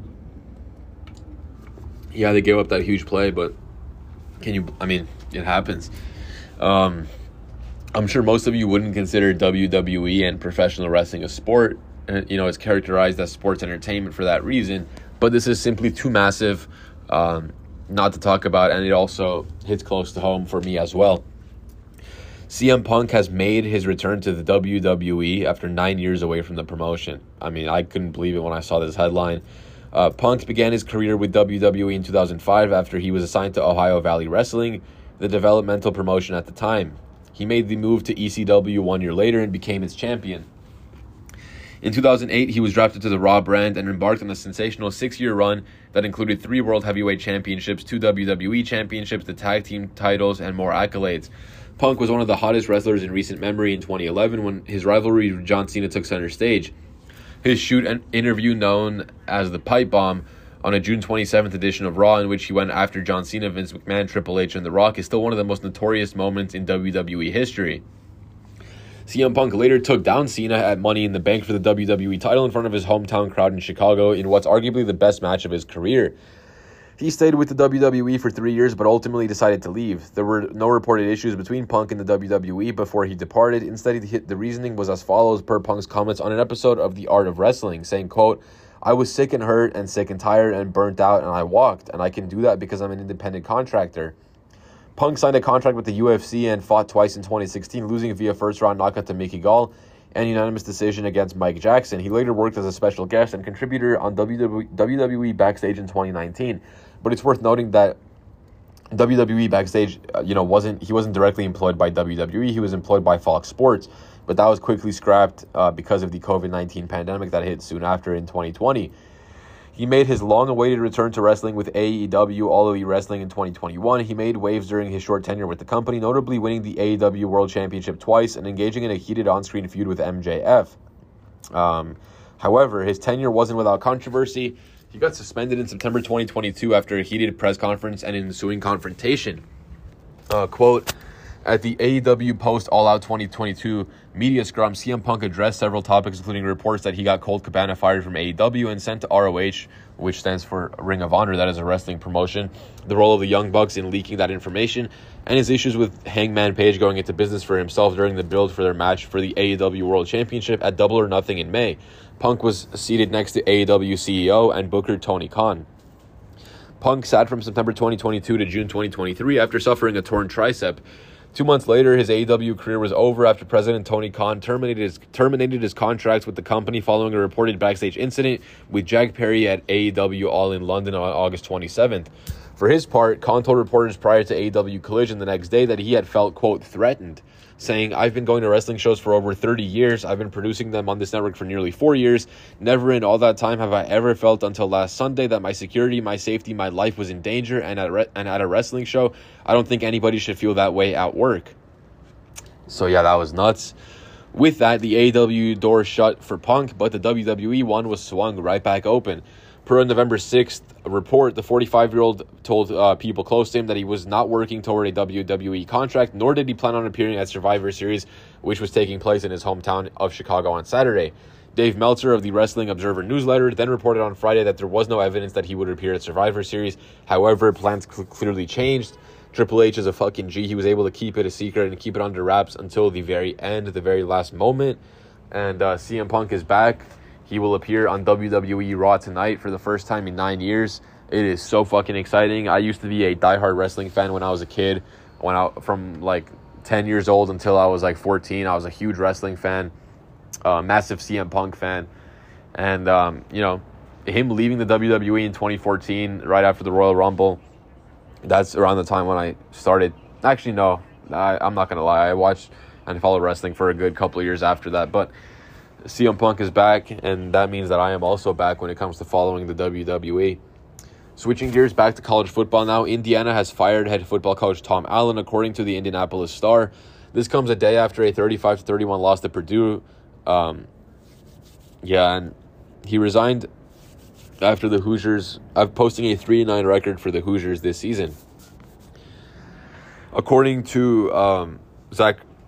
Yeah, they gave up that huge play, but can you? I mean, it happens. Um, I'm sure most of you wouldn't consider W W E and professional wrestling a sport. You know, it's characterized as sports entertainment for that reason. But this is simply too massive um, not to talk about, and it also hits close to home for me as well. C M Punk has made his return to the W W E after nine years away from the promotion. I mean, I couldn't believe it when I saw this headline. Uh, Punk began his career with W W E in two thousand five after he was assigned to Ohio Valley Wrestling, the developmental promotion at the time. He made the move to E C W one year later and became its champion. In two thousand eight, he was drafted to the Raw brand and embarked on a sensational six-year run that included three World Heavyweight Championships, two W W E Championships, the tag team titles, and more accolades. Punk was one of the hottest wrestlers in recent memory in twenty eleven when his rivalry with John Cena took center stage. His shoot and interview known as the Pipe Bomb on a June twenty-seventh edition of Raw, in which he went after John Cena, Vince McMahon, Triple H, and The Rock, is still one of the most notorious moments in W W E history. C M Punk later took down Cena at Money in the Bank for the W W E title in front of his hometown crowd in Chicago in what's arguably the best match of his career. He stayed with the W W E for three years, but ultimately decided to leave. There were no reported issues between Punk and the W W E before he departed. Instead, the reasoning was as follows, per Punk's comments on an episode of The Art of Wrestling, saying, quote, "I was sick and hurt and sick and tired and burnt out, and I walked, and I can do that because I'm an independent contractor." Punk signed a contract with the U F C and fought twice in twenty sixteen, losing via first-round knockout to Mickey Gall and unanimous decision against Mike Jackson. He later worked as a special guest and contributor on W W E Backstage in twenty nineteen. But it's worth noting that W W E Backstage, uh, you know, wasn't he wasn't directly employed by W W E. He was employed by Fox Sports, but that was quickly scrapped uh, because of the COVID nineteen pandemic that hit soon after in twenty twenty. He made his long-awaited return to wrestling with A E W All Elite Wrestling in twenty twenty-one. He made waves during his short tenure with the company, notably winning the A E W World Championship twice and engaging in a heated on-screen feud with M J F. Um, however, his tenure wasn't without controversy. He got suspended in September twenty twenty-two after a heated press conference and ensuing confrontation. Uh, quote, "At the A E W Post All Out twenty twenty-two media scrum, C M Punk addressed several topics, including reports that he got Colt Cabana fired from A E W and sent to R O H, which stands for Ring of Honor, that is a wrestling promotion, the role of the Young Bucks in leaking that information, and his issues with Hangman Page going into business for himself during the build for their match for the A E W World Championship at Double or Nothing in May. Punk was seated next to A E W C E O and Booker Tony Khan. Punk sat from September twenty twenty-two to June twenty twenty-three after suffering a torn tricep. Two months later, his A E W career was over after President Tony Khan terminated his, terminated his contracts with the company following a reported backstage incident with Jack Perry at A E W All in London on August twenty-seventh. For his part, Khan told reporters prior to A E W Collision the next day that he had felt, quote, threatened, saying, "I've been going to wrestling shows for over thirty years. I've been producing them on this network for nearly four years. Never in all that time have I ever felt until last Sunday that my security, my safety, my life was in danger, and at, re- and at a wrestling show, I don't think anybody should feel that way at work." So yeah, that was nuts. With that, the A E W door shut for Punk, but the W W E one was swung right back open. Per a November sixth report, the forty-five-year-old told uh, people close to him that he was not working toward a W W E contract, nor did he plan on appearing at Survivor Series, which was taking place in his hometown of Chicago on Saturday. Dave Meltzer of the Wrestling Observer newsletter then reported on Friday that there was no evidence that he would appear at Survivor Series. However, plans cl- clearly changed. Triple H is a fucking G. He was able to keep it a secret and keep it under wraps until the very end, the very last moment. And uh, C M Punk is back. He will appear on W W E Raw tonight for the first time in nine years. It is so fucking exciting. I used to be a diehard wrestling fan when I was a kid. When I from like ten years old until I was like fourteen, I was a huge wrestling fan, uh, massive C M Punk fan. And, um, you know, him leaving the W W E in twenty fourteen, right after the Royal Rumble, that's around the time when I started. Actually, no, I, I'm not going to lie. I watched and followed wrestling for a good couple of years after that. But C M Punk is back, and that means that I am also back when it comes to following the W W E. Switching gears back to college football now, Indiana has fired head football coach Tom Allen, according to the Indianapolis Star. This comes a day after a thirty-five to thirty-one loss to Purdue. Um, yeah, and he resigned after the Hoosiers, uh, posting a three and nine record for the Hoosiers this season. According to um, Zach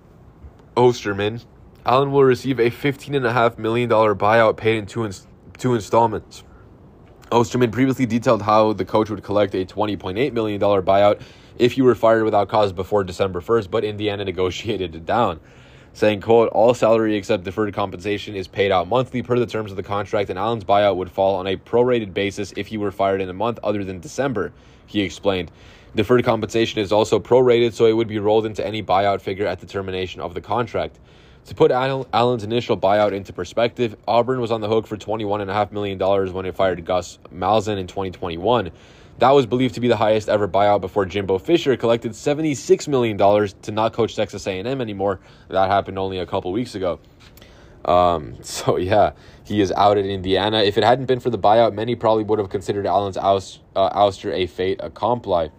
Osterman, Allen will receive a fifteen point five million dollars buyout paid in two, ins- two installments. Osterman previously detailed how the coach would collect a twenty point eight million dollars buyout if he were fired without cause before December first, but Indiana negotiated it down, saying, quote, all salary except deferred compensation is paid out monthly per the terms of the contract, and Allen's buyout would fall on a prorated basis if he were fired in a month other than December, he explained. Deferred compensation is also prorated, so it would be rolled into any buyout figure at the termination of the contract. To put Allen's initial buyout into perspective, Auburn was on the hook for twenty-one point five million dollars when it fired Gus Malzahn in twenty twenty-one. That was believed to be the highest ever buyout before Jimbo Fisher collected seventy-six million dollars to not coach Texas A and M anymore. That happened only a couple weeks ago. Um, so, yeah, he is out at Indiana. If it hadn't been for the buyout, many probably would have considered Allen's oust, uh, ouster a fait accompli.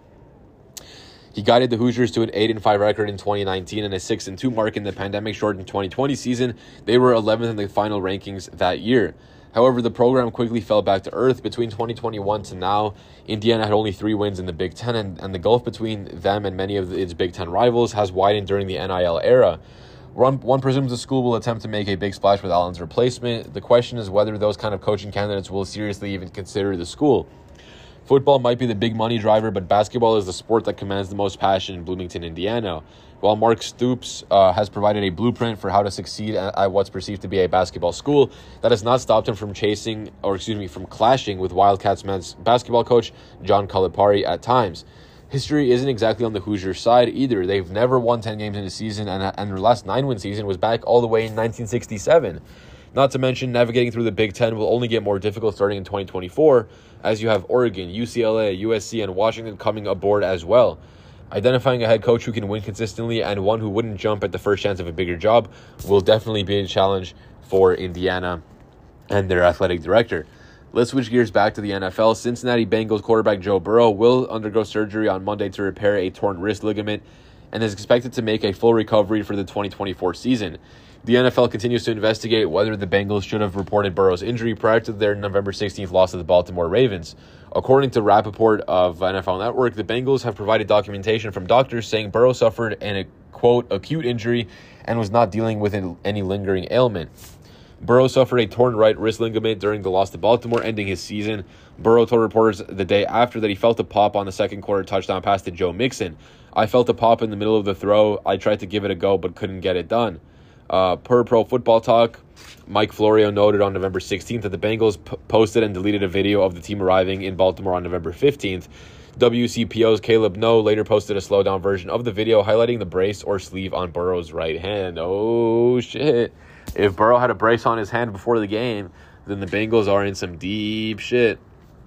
He guided the Hoosiers to an eight and five record in twenty nineteen and a six and two mark in the pandemic-shortened twenty twenty season. They were eleventh in the final rankings that year. However, the program quickly fell back to earth. Between twenty twenty-one to now, Indiana had only three wins in the Big Ten, and, and the gulf between them and many of its Big Ten rivals has widened during the N I L era. One, one presumes the school will attempt to make a big splash with Allen's replacement. The question is whether those kind of coaching candidates will seriously even consider the school. Football might be the big money driver, but basketball is the sport that commands the most passion in Bloomington, Indiana. While Mark Stoops uh, has provided a blueprint for how to succeed at, at what's perceived to be a basketball school, that has not stopped him from chasing, or excuse me, from clashing with Wildcats men's basketball coach John Calipari at times. History isn't exactly on the Hoosiers' side either. They've never won ten games in a season, and, and their last nine-win season was back all the way in nineteen sixty-seven. Not to mention, navigating through the Big Ten will only get more difficult starting in twenty twenty-four, as you have Oregon, U C L A, U S C, and Washington coming aboard as well. Identifying a head coach who can win consistently and one who wouldn't jump at the first chance of a bigger job will definitely be a challenge for Indiana and their athletic director. Let's switch gears back to the N F L. Cincinnati Bengals quarterback Joe Burrow will undergo surgery on Monday to repair a torn wrist ligament and is expected to make a full recovery for the twenty twenty-four season. The N F L continues to investigate whether the Bengals should have reported Burrow's injury prior to their November sixteenth loss to the Baltimore Ravens. According to Rappaport of N F L Network, the Bengals have provided documentation from doctors saying Burrow suffered an, quote, acute injury and was not dealing with any lingering ailment. Burrow suffered a torn right wrist ligament during the loss to Baltimore, ending his season. Burrow told reporters the day after that he felt a pop on the second quarter touchdown pass to Joe Mixon. I felt a pop in the middle of the throw. I tried to give it a go, but couldn't get it done. Uh, per Pro Football Talk, Mike Florio noted on November sixteenth that the Bengals p- posted and deleted a video of the team arriving in Baltimore on November fifteenth. W C P O's Caleb No later posted a slowed-down version of the video highlighting the brace or sleeve on Burrow's right hand. Oh, shit. If Burrow had a brace on his hand before the game, then the Bengals are in some deep shit.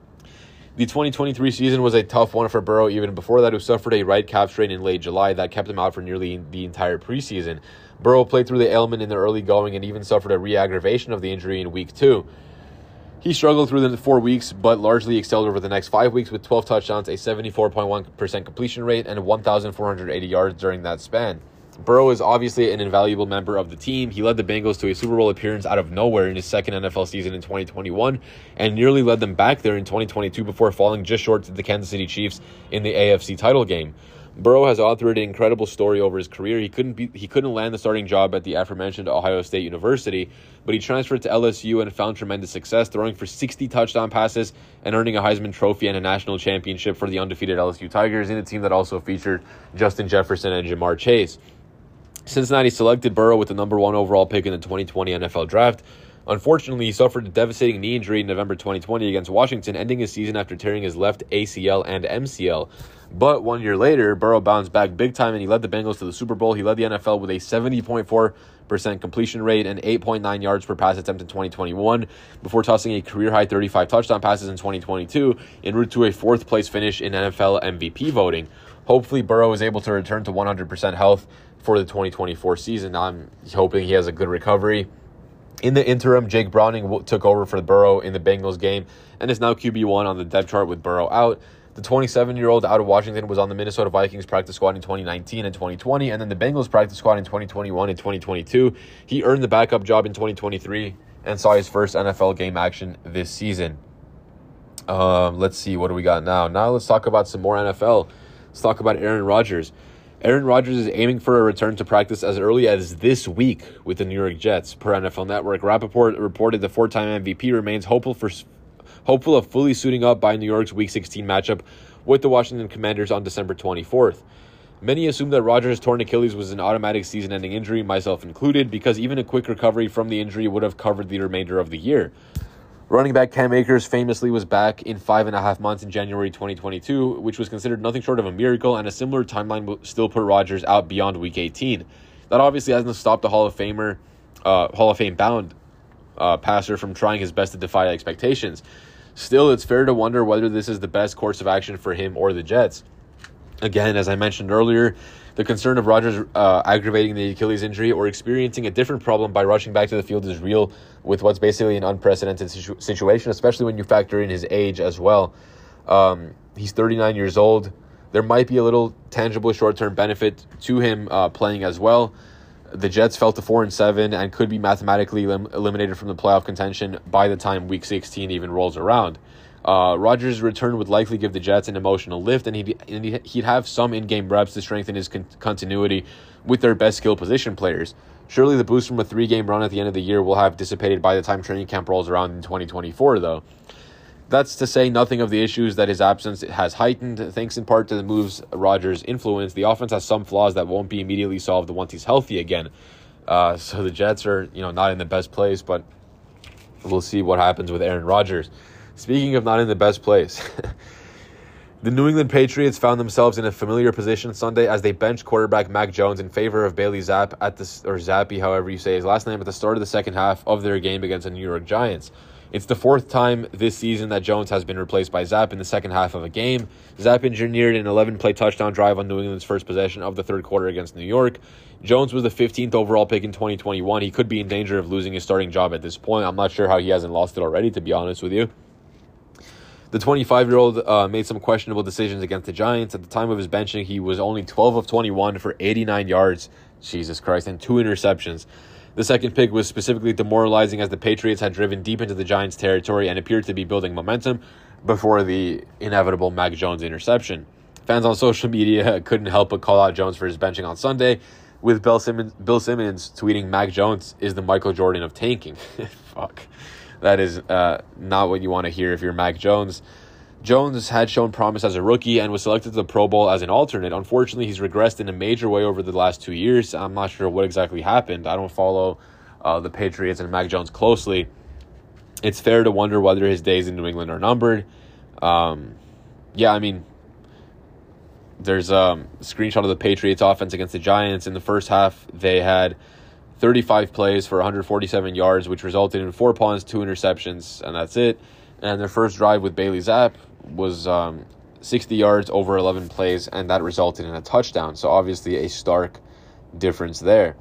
The twenty twenty-three season was a tough one for Burrow even before that, who suffered a right calf strain in late July that kept him out for nearly the entire preseason. Burrow played through the ailment in the early going and even suffered a re-aggravation of the injury in week two. He struggled through the four weeks, but largely excelled over the next five weeks with twelve touchdowns, a seventy-four point one percent completion rate, and one thousand four hundred eighty yards during that span. Burrow is obviously an invaluable member of the team. He led the Bengals to a Super Bowl appearance out of nowhere in his second N F L season in twenty twenty-one and nearly led them back there in twenty twenty-two before falling just short to the Kansas City Chiefs in the A F C title game. Burrow has authored an incredible story over his career. He couldn't be, he couldn't land the starting job at the aforementioned Ohio State University, but he transferred to L S U and found tremendous success, throwing for sixty touchdown passes and earning a Heisman Trophy and a national championship for the undefeated L S U Tigers in a team that also featured Justin Jefferson and Jamar Chase. Cincinnati selected Burrow with the number one overall pick in the twenty twenty N F L Draft. Unfortunately, he suffered a devastating knee injury in November twenty twenty against Washington, ending his season after tearing his left A C L and M C L. But one year later, Burrow bounced back big time and he led the Bengals to the Super Bowl. He led the N F L with a seventy point four percent completion rate and eight point nine yards per pass attempt in twenty twenty-one before tossing a career-high thirty-five touchdown passes in twenty twenty-two en route to a fourth-place finish in N F L M V P voting. Hopefully, Burrow is able to return to one hundred percent health for the twenty twenty-four season. I'm hoping he has a good recovery. In the interim, Jake Browning took over for Burrow in the Bengals game and is now Q B one on the depth chart with Burrow out. The twenty-seven-year-old out of Washington was on the Minnesota Vikings practice squad in twenty nineteen and twenty twenty, and then the Bengals practice squad in twenty twenty-one and twenty twenty-two. He earned the backup job in twenty twenty-three and saw his first N F L game action this season. Um, let's see, what do we got now? Now let's talk about some more N F L. Let's talk about Aaron Rodgers. Aaron Rodgers is aiming for a return to practice as early as this week with the New York Jets. Per N F L Network, Rappaport reported the four-time M V P remains hopeful for hopeful of fully suiting up by New York's Week sixteen matchup with the Washington Commanders on December twenty-fourth. Many assume that Rodgers' torn Achilles was an automatic season-ending injury, myself included, because even a quick recovery from the injury would have covered the remainder of the year. Running back Cam Akers famously was back in five and a half months in January twenty twenty-two, which was considered nothing short of a miracle, and a similar timeline still put Rodgers out beyond Week eighteen. That obviously hasn't stopped the Hall of Famer, uh, Hall of Fame bound uh, passer from trying his best to defy expectations. Still, it's fair to wonder whether this is the best course of action for him or the Jets. Again, as I mentioned earlier, the concern of Rodgers uh, aggravating the Achilles injury or experiencing a different problem by rushing back to the field is real with what's basically an unprecedented situ- situation, especially when you factor in his age as well. Um, he's thirty-nine years old. There might be a little tangible short-term benefit to him uh, playing as well. The Jets fell to four and seven and could be mathematically elim- eliminated from the playoff contention by the time Week sixteen even rolls around. Uh, Rodgers' return would likely give the Jets an emotional lift, and he'd, and he'd have some in-game reps to strengthen his con- continuity with their best skill position players. Surely the boost from a three-game run at the end of the year will have dissipated by the time training camp rolls around in twenty twenty-four, though. That's to say nothing of the issues that his absence has heightened. Thanks in part to the moves Rodgers influenced, the offense has some flaws that won't be immediately solved once he's healthy again. Uh, so the Jets are, you know, not in the best place, but we'll see what happens with Aaron Rodgers. Speaking of not in the best place, the New England Patriots found themselves in a familiar position Sunday as they benched quarterback Mac Jones in favor of Bailey Zappe at the or Zappi, however you say his last name, at the start of the second half of their game against the New York Giants. It's the fourth time this season that Jones has been replaced by Zappe in the second half of a game. Zappe engineered an eleven-play touchdown drive on New England's first possession of the third quarter against New York. Jones was the fifteenth overall pick in twenty twenty-one. He could be in danger of losing his starting job at this point. I'm not sure how he hasn't lost it already, to be honest with you. The twenty-five-year-old uh, made some questionable decisions against the Giants. At the time of his benching, he was only twelve of twenty-one for eighty-nine yards, Jesus Christ, and two interceptions. The second pick was specifically demoralizing as the Patriots had driven deep into the Giants' territory and appeared to be building momentum before the inevitable Mac Jones interception. Fans on social media couldn't help but call out Jones for his benching on Sunday, with Bill Simmons, Bill Simmons tweeting, "Mac Jones is the Michael Jordan of tanking." Fuck. That is uh, not what you want to hear if you're Mac Jones. Jones had shown promise as a rookie and was selected to the Pro Bowl as an alternate. Unfortunately, he's regressed in a major way over the last two years. I'm not sure what exactly happened. I don't follow uh, the Patriots and Mac Jones closely. It's fair to wonder whether his days in New England are numbered. Um, yeah, I mean, there's um, a screenshot of the Patriots offense against the Giants. In the first half, they had thirty-five plays for one hundred forty-seven yards, which resulted in four punts, two interceptions, and that's it. And their first drive with Bailey Zappe was um, sixty yards over eleven plays, and that resulted in a touchdown. So obviously a stark difference there.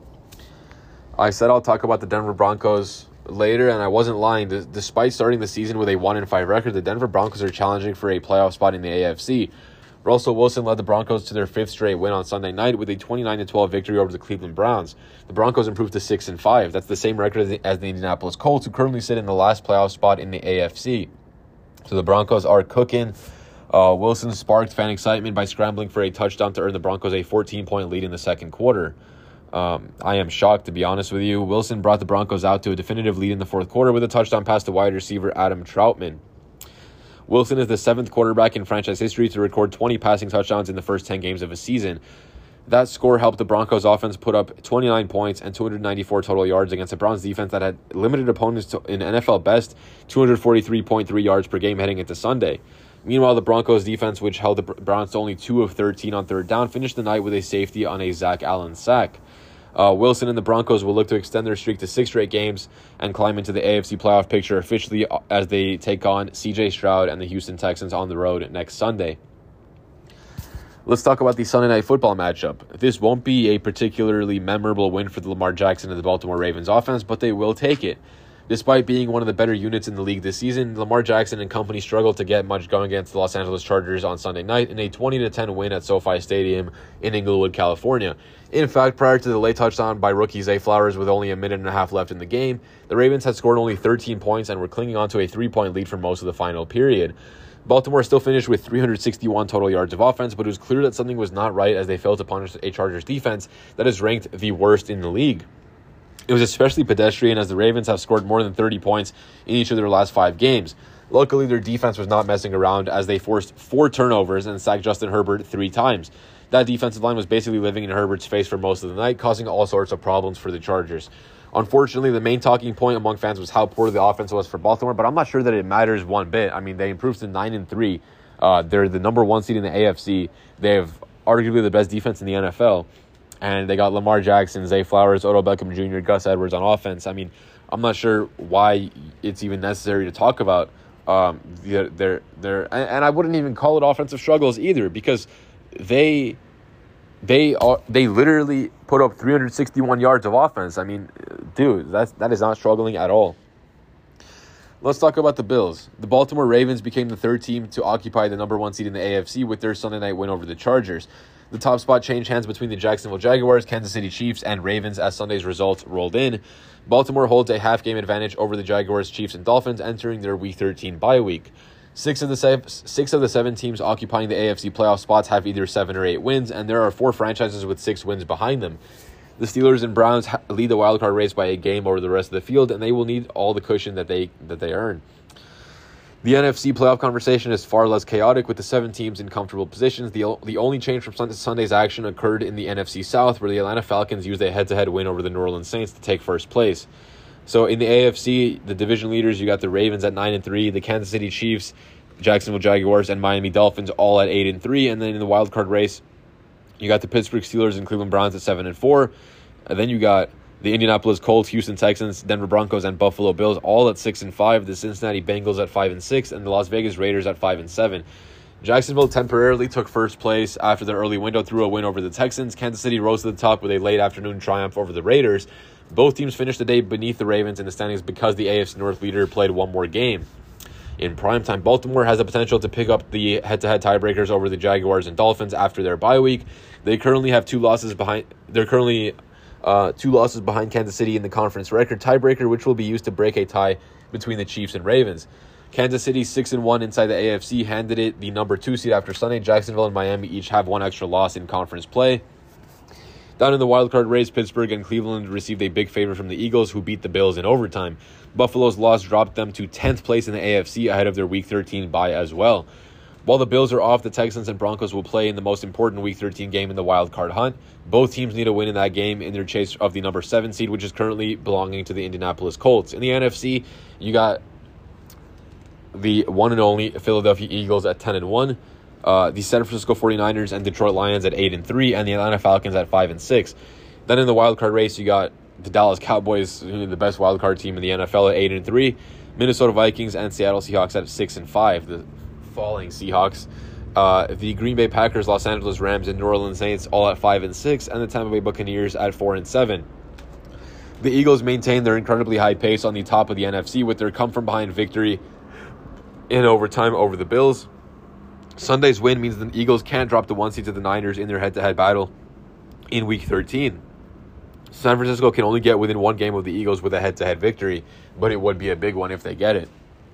I said I'll talk about the Denver Broncos later, and I wasn't lying. D- despite starting the season with a one and five record, the Denver Broncos are challenging for a playoff spot in the A F C. Russell Wilson led the Broncos to their fifth straight win on Sunday night with a twenty-nine to twelve victory over the Cleveland Browns. The Broncos improved to six and five. That's the same record as the, as the Indianapolis Colts, who currently sit in the last playoff spot in the A F C. So the Broncos are cooking. Uh, Wilson sparked fan excitement by scrambling for a touchdown to earn the Broncos a fourteen-point lead in the second quarter. Um, I am shocked, to be honest with you. Wilson brought the Broncos out to a definitive lead in the fourth quarter with a touchdown pass to wide receiver Adam Troutman. Wilson is the seventh quarterback in franchise history to record twenty passing touchdowns in the first ten games of a season. That score helped the Broncos offense put up twenty-nine points and two hundred ninety-four total yards against a Browns defense that had limited opponents to an N F L best two hundred forty-three point three yards per game heading into Sunday. Meanwhile, the Broncos defense, which held the Browns to only two of thirteen on third down, finished the night with a safety on a Zach Allen sack. Uh, Wilson and the Broncos will look to extend their streak to six straight games and climb into the A F C playoff picture officially as they take on C J Stroud and the Houston Texans on the road next Sunday. Let's talk about the Sunday Night Football matchup. This won't be a particularly memorable win for the Lamar Jackson and the Baltimore Ravens offense, but they will take it. Despite being one of the better units in the league this season, Lamar Jackson and company struggled to get much going against the Los Angeles Chargers on Sunday night in a twenty to ten win at SoFi Stadium in Inglewood, California. In fact, prior to the late touchdown by rookie Zay Flowers with only a minute and a half left in the game, the Ravens had scored only thirteen points and were clinging on to a three-point lead for most of the final period. Baltimore still finished with three hundred sixty-one total yards of offense, but it was clear that something was not right as they failed to punish a Chargers defense that is ranked the worst in the league. It was especially pedestrian as the Ravens have scored more than thirty points in each of their last five games. Luckily, their defense was not messing around as they forced four turnovers and sacked Justin Herbert three times. That defensive line was basically living in Herbert's face for most of the night, causing all sorts of problems for the Chargers. Unfortunately, the main talking point among fans was how poor the offense was for Baltimore, but I'm not sure that it matters one bit. I mean, they improved to nine and three. Uh, they're the number one seed in the A F C. They have arguably the best defense in the N F L. And they got Lamar Jackson, Zay Flowers, Odell Beckham Junior, Gus Edwards on offense. I mean, I'm not sure why it's even necessary to talk about um, their, their, their and, and I wouldn't even call it offensive struggles either, because they they are, they literally put up three hundred sixty-one yards of offense. I mean, dude, that's, that is not struggling at all. Let's talk about the Bills. The Baltimore Ravens became the third team to occupy the number one seed in the A F C with their Sunday night win over the Chargers. The top spot changed hands between the Jacksonville Jaguars, Kansas City Chiefs, and Ravens as Sunday's results rolled in. Baltimore holds a half-game advantage over the Jaguars, Chiefs, and Dolphins entering their Week thirteen bye week. Six of the seven, six of the seven teams occupying the A F C playoff spots have either seven or eight wins, and there are four franchises with six wins behind them. The Steelers and Browns lead the wildcard race by a game over the rest of the field, and they will need all the cushion that they that they earn. The N F C playoff conversation is far less chaotic, with the seven teams in comfortable positions. The, the only change from Sunday's action occurred in the N F C South, where the Atlanta Falcons used a head-to-head win over the New Orleans Saints to take first place. So in the A F C, the division leaders, you got the Ravens at nine and three, the Kansas City Chiefs, Jacksonville Jaguars, and Miami Dolphins all at eight and three. And then in the wild card race, you got the Pittsburgh Steelers and Cleveland Browns at seven and four. And then you got the Indianapolis Colts, Houston Texans, Denver Broncos, and Buffalo Bills all at six and five. The Cincinnati Bengals at five and six, and the Las Vegas Raiders at five and seven. Jacksonville temporarily took first place after the early window through a win over the Texans. Kansas City rose to the top with a late afternoon triumph over the Raiders. Both teams finished the day beneath the Ravens in the standings because the A F C North leader played one more game. In primetime, Baltimore has the potential to pick up the head-to-head tiebreakers over the Jaguars and Dolphins after their bye week. They currently have two losses behind. They're currently uh, two losses behind Kansas City in the conference record tiebreaker, which will be used to break a tie between the Chiefs and Ravens. Kansas City six and one inside the A F C handed it the number two seed after Sunday. Jacksonville and Miami each have one extra loss in conference play. Down in the wildcard race, Pittsburgh and Cleveland received a big favor from the Eagles, who beat the Bills in overtime. Buffalo's loss dropped them to tenth place in the A F C ahead of their Week thirteen bye as well. While the Bills are off, the Texans and Broncos will play in the most important Week thirteen game in the wildcard hunt. Both teams need a win in that game in their chase of the number seven seed, which is currently belonging to the Indianapolis Colts. In the N F C, you got the one and only Philadelphia Eagles at ten and one. Uh, the San Francisco forty-niners and Detroit Lions at eight and three, and the Atlanta Falcons at five and six. Then in the wildcard race, you got the Dallas Cowboys, the best wildcard team in the N F L, at eight and three. Minnesota Vikings and Seattle Seahawks at six and five. The falling Seahawks. Uh, the Green Bay Packers, Los Angeles Rams, and New Orleans Saints all at five and six, and the Tampa Bay Buccaneers at four and seven. The Eagles maintain their incredibly high pace on the top of the N F C with their come-from-behind victory in overtime over the Bills. Sunday's win means the Eagles can't drop the one seed to the Niners in their head-to-head battle in Week thirteen. San Francisco can only get within one game of the Eagles with a head-to-head victory, but it would be a big one if they get it.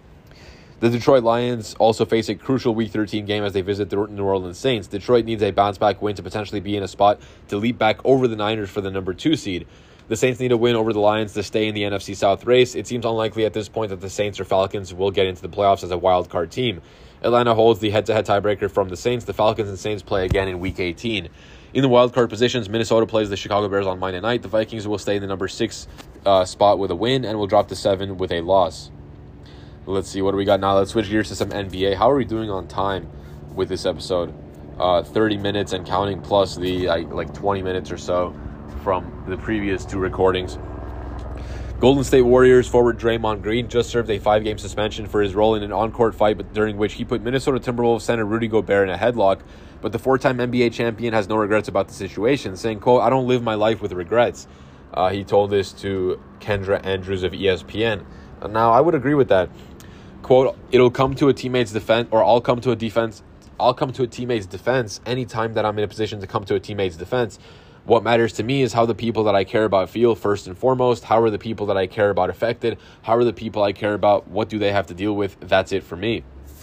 The Detroit Lions also face a crucial Week thirteen game as they visit the New Orleans Saints. Detroit needs a bounce-back win to potentially be in a spot to leap back over the Niners for the number two seed. The Saints need a win over the Lions to stay in the N F C South race. It seems unlikely at this point that the Saints or Falcons will get into the playoffs as a wild card team. Atlanta holds the head-to-head tiebreaker from the Saints. The Falcons and Saints play again in Week eighteen. In the wild card positions, Minnesota plays the Chicago Bears on Monday night. The Vikings will stay in the number six uh, spot with a win and will drop to seven with a loss. Let's see, what do we got now? Let's switch gears to some N B A. How are we doing on time with this episode? Uh, thirty minutes and counting, plus the like, like twenty minutes or so from the previous two recordings. Golden State Warriors forward Draymond Green just served a five-game suspension for his role in an on-court fight during which he put Minnesota Timberwolves center Rudy Gobert in a headlock, but the four-time N B A champion has no regrets about the situation, saying, quote, "I don't live my life with regrets." Uh, he told this to Kendra Andrews of E S P N. Now, I would agree with that. Quote, "It'll come to a teammate's defense, or I'll come to a defense, I'll come to a teammate's defense anytime that I'm in a position to come to a teammate's defense. What matters to me is how the people that I care about feel first and foremost. How are the people that I care about affected? How are the people I care about? What do they have to deal with? That's it for me."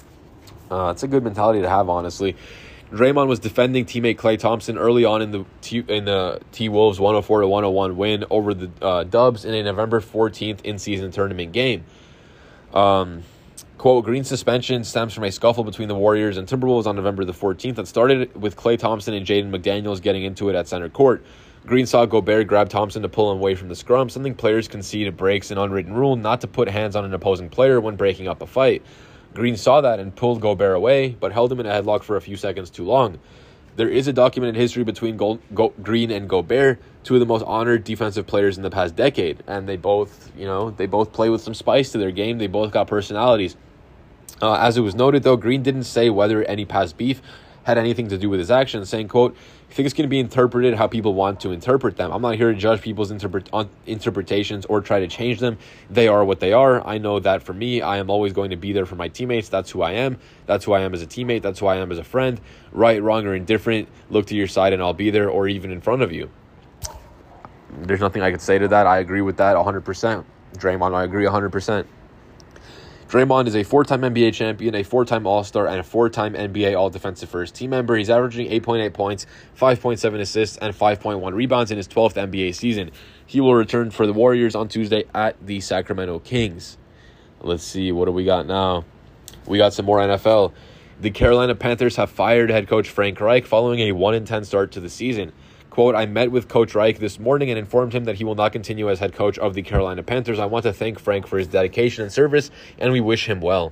Uh, it's a good mentality to have, honestly. Draymond was defending teammate Klay Thompson early on in the T, in the T-Wolves one oh four to one oh one win over the uh, Dubs in a November fourteenth in-season tournament game. Um, quote, Green's suspension stems from a scuffle between the Warriors and Timberwolves on November the fourteenth that started with Klay Thompson and Jaden McDaniels getting into it at center court. Green saw Gobert grab Thompson to pull him away from the scrum, something players concede breaks an unwritten rule not to put hands on an opposing player when breaking up a fight. Green saw that and pulled Gobert away, but held him in a headlock for a few seconds too long. There is a documented history between Go- Go- Green and Gobert, two of the most honored defensive players in the past decade, and they both, you know, they both play with some spice to their game. They both got personalities. Uh, as it was noted, though, Green didn't say whether any past beef had anything to do with his actions, saying, quote, I think it's going to be interpreted how people want to interpret them. I'm not here to judge people's interpret- un- interpretations or try to change them. They are what they are. I know that for me, I am always going to be there for my teammates. That's who I am. That's who I am as a teammate. That's who I am as a friend. Right, wrong, or indifferent, look to your side and I'll be there, or even in front of you. There's nothing I could say to that. I agree with that one hundred percent. Draymond, I agree one hundred percent. Draymond is a four-time N B A champion, a four-time All-Star, and a four-time N B A All-Defensive First Team member. He's averaging eight point eight points, five point seven assists, and five point one rebounds in his twelfth N B A season. He will return for the Warriors on Tuesday at the Sacramento Kings. Let's see, what do we got now? We got some more N F L. The Carolina Panthers have fired head coach Frank Reich following a one and ten start to the season. Quote, I met with Coach Reich this morning and informed him that he will not continue as head coach of the Carolina Panthers. I want to thank Frank for his dedication and service, and we wish him well.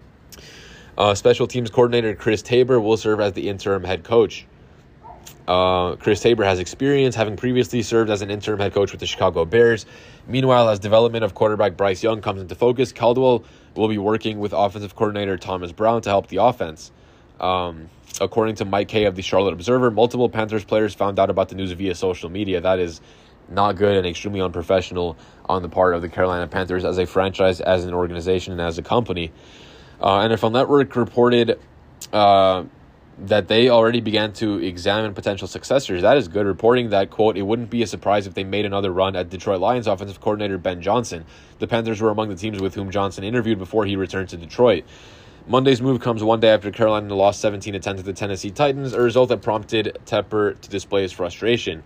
Uh, special teams coordinator Chris Tabor will serve as the interim head coach. Uh, Chris Tabor has experience, having previously served as an interim head coach with the Chicago Bears. Meanwhile, as development of quarterback Bryce Young comes into focus, Caldwell will be working with offensive coordinator Thomas Brown to help the offense. Um, according to Mike Kay of the Charlotte Observer, multiple Panthers players found out about the news via social media. That is not good and extremely unprofessional on the part of the Carolina Panthers as a franchise, as an organization, and as a company. Uh, N F L Network reported uh, that they already began to examine potential successors. That is good, reporting that, quote, it wouldn't be a surprise if they made another run at Detroit Lions offensive coordinator Ben Johnson. The Panthers were among the teams with whom Johnson interviewed before he returned to Detroit. Monday's move comes one day after Carolina lost seventeen to ten to the Tennessee Titans, a result that prompted Tepper to display his frustration.